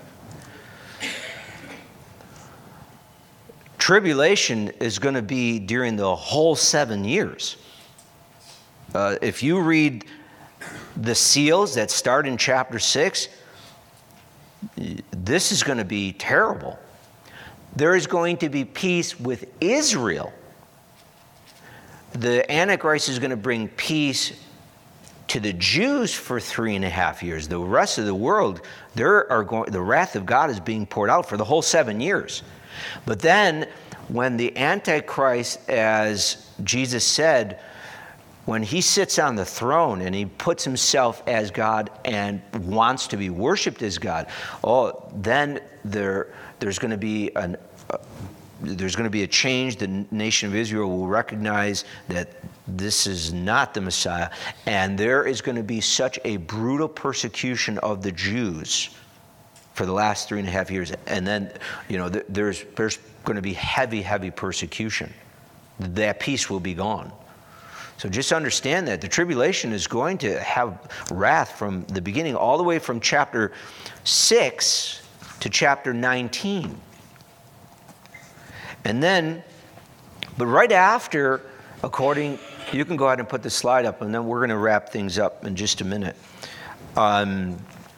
Tribulation is going to be during the whole seven years. Uh, if you read the seals that start in chapter six, this is going to be terrible. There is going to be peace with Israel. The Antichrist is going to bring peace to the Jews for three and a half years. The rest of the world, there are going, the wrath of God is being poured out for the whole seven years. But then, when the Antichrist, as Jesus said, when he sits on the throne and he puts himself as God and wants to be worshipped as God, oh, then there, there's going to be an, uh, there's going to be a change. The nation of Israel will recognize that this is not the Messiah, and there is going to be such a brutal persecution of the Jews for the last three and a half years. And then, you know, there's there's going to be heavy, heavy persecution. That peace will be gone. So just understand that the tribulation is going to have wrath from the beginning all the way from chapter six to chapter nineteen. And then, but right after, according, you can go ahead and put the slide up, and then we're going to wrap things up in just a minute. Um,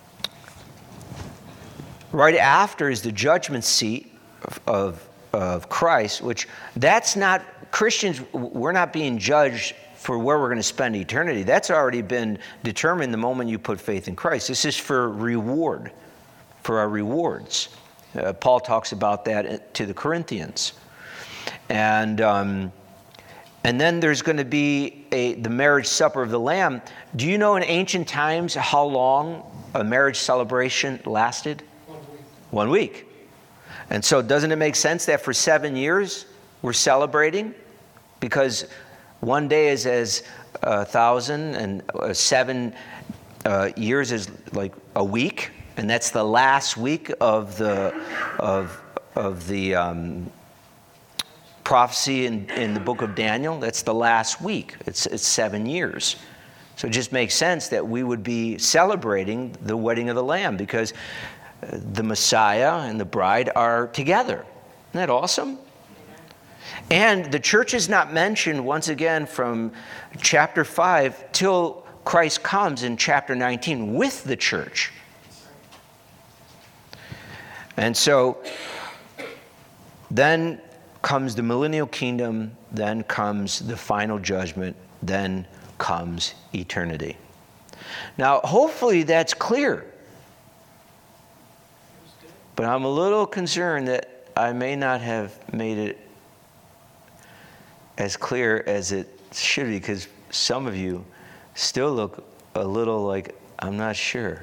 Right after is the judgment seat of, of, of Christ, which that's not, Christians, we're not being judged for where we're going to spend eternity. That's already been determined the moment you put faith in Christ. This is for reward, for our rewards. Uh, Paul talks about that to the Corinthians. And um, and then there's going to be a the marriage supper of the Lamb. Do you know in ancient times how long a marriage celebration lasted? One week. And so doesn't it make sense that for seven years we're celebrating? Because one day is as a thousand, and seven uh, years is like a week, and that's the last week of the of of the um, prophecy in, in the book of Daniel, that's the last week. It's, it's seven years. So it just makes sense that we would be celebrating the wedding of the Lamb because the Messiah and the bride are together. Isn't that awesome? And the church is not mentioned once again from chapter five till Christ comes in chapter nineteen with the church. And so then comes the millennial kingdom, then comes the final judgment, then comes eternity. Now, hopefully that's clear. But I'm a little concerned that I may not have made it as clear as it should be, because some of you still look a little like, I'm not sure.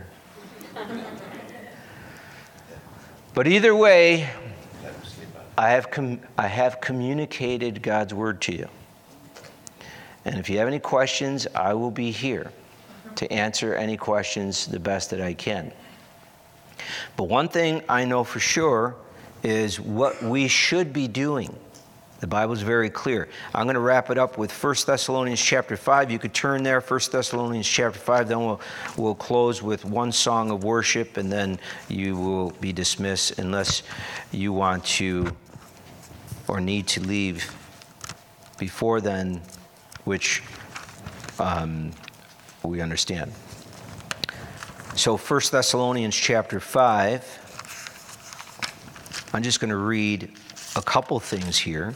But either way, I have com- I have communicated God's word to you. And if you have any questions, I will be here to answer any questions the best that I can. But one thing I know for sure is what we should be doing. The Bible is very clear. I'm going to wrap it up with First Thessalonians chapter five. You could turn there, First Thessalonians chapter five. Then we'll, we'll close with one song of worship, and then you will be dismissed unless you want to or need to leave before then, which um, we understand. So First Thessalonians chapter five, I'm just going to read a couple things here.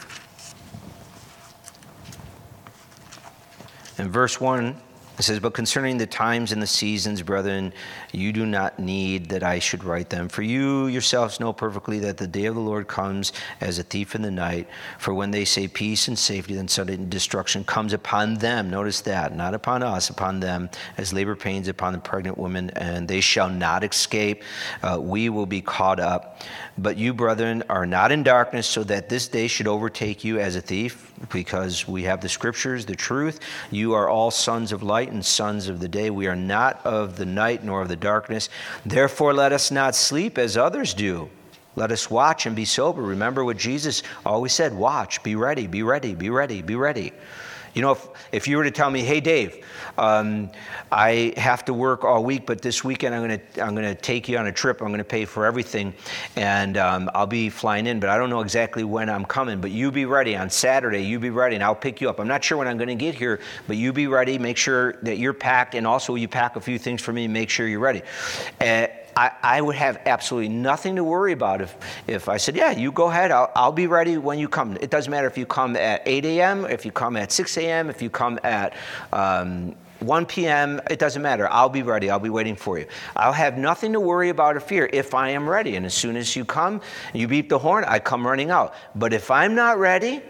In verse one, it says, "But concerning the times and the seasons, brethren, you do not need that I should write them. For you yourselves know perfectly that the day of the Lord comes as a thief in the night. For when they say peace and safety, then sudden destruction comes upon them." Notice that, not upon us, upon them, "as labor pains upon the pregnant women, and they shall not escape. Uh, we will be caught up. But you, brethren, are not in darkness, so that this day should overtake you as a thief, because we have the scriptures, the truth. You are all sons of light and sons of the day. We are not of the night nor of the darkness. Therefore let us not sleep as others do. Let us watch and be sober." Remember what Jesus always said: watch, be ready, be ready, be ready, be ready. You know, if, if you were to tell me, "Hey, Dave, um, I have to work all week, but this weekend I'm going to I'm going to take you on a trip. I'm going to pay for everything, and um, I'll be flying in, but I don't know exactly when I'm coming. But you be ready on Saturday. You be ready, and I'll pick you up. I'm not sure when I'm going to get here, but you be ready. Make sure that you're packed, and also you pack a few things for me. Make sure you're ready." Uh, I, I would have absolutely nothing to worry about if, if I said, "Yeah, you go ahead. I'll, I'll be ready when you come." It doesn't matter if you come at eight a.m., if you come at six a.m., if you come at um, one p.m., it doesn't matter. I'll be ready. I'll be waiting for you. I'll have nothing to worry about or fear if I am ready. And as soon as you come, you beep the horn, I come running out. But if I'm not ready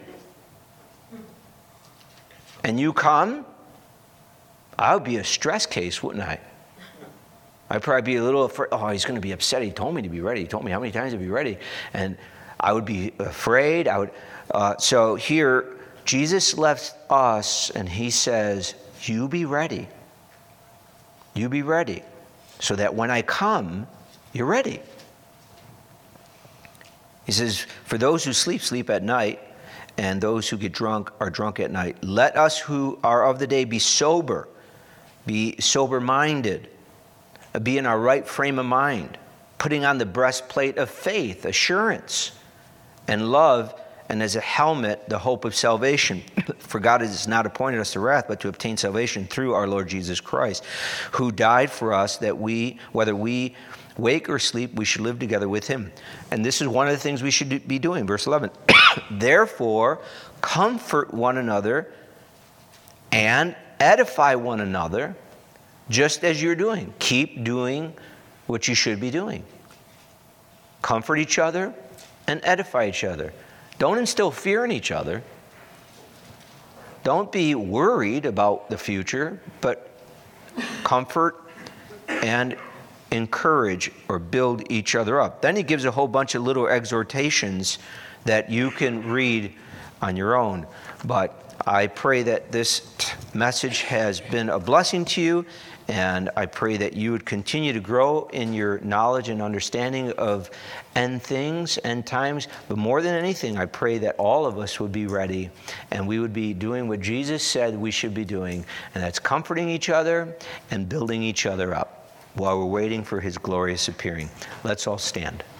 and you come, I would be a stress case, wouldn't I? I'd probably be a little afraid. Oh, he's going to be upset. He told me to be ready. He told me how many times to be ready. And I would be afraid. I would. Uh, so here, Jesus left us, and he says, "You be ready. You be ready, so that when I come, you're ready." He says, "For those who sleep, sleep at night, and those who get drunk are drunk at night. Let us who are of the day be sober, be sober-minded, be in our right frame of mind, putting on the breastplate of faith, assurance, and love, and as a helmet, the hope of salvation. For God has not appointed us to wrath, but to obtain salvation through our Lord Jesus Christ, who died for us, that we, whether we wake or sleep, we should live together with him." And this is one of the things we should be doing. Verse eleven, "Therefore, comfort one another and edify one another, just as you're doing." Keep doing what you should be doing. Comfort each other and edify each other. Don't instill fear in each other. Don't be worried about the future, but comfort and encourage or build each other up. Then he gives a whole bunch of little exhortations that you can read on your own. But I pray that this message has been a blessing to you, And I pray that you would continue to grow in your knowledge and understanding of end things, end times. But more than anything, I pray that all of us would be ready and we would be doing what Jesus said we should be doing. And that's comforting each other and building each other up while we're waiting for his glorious appearing. Let's all stand.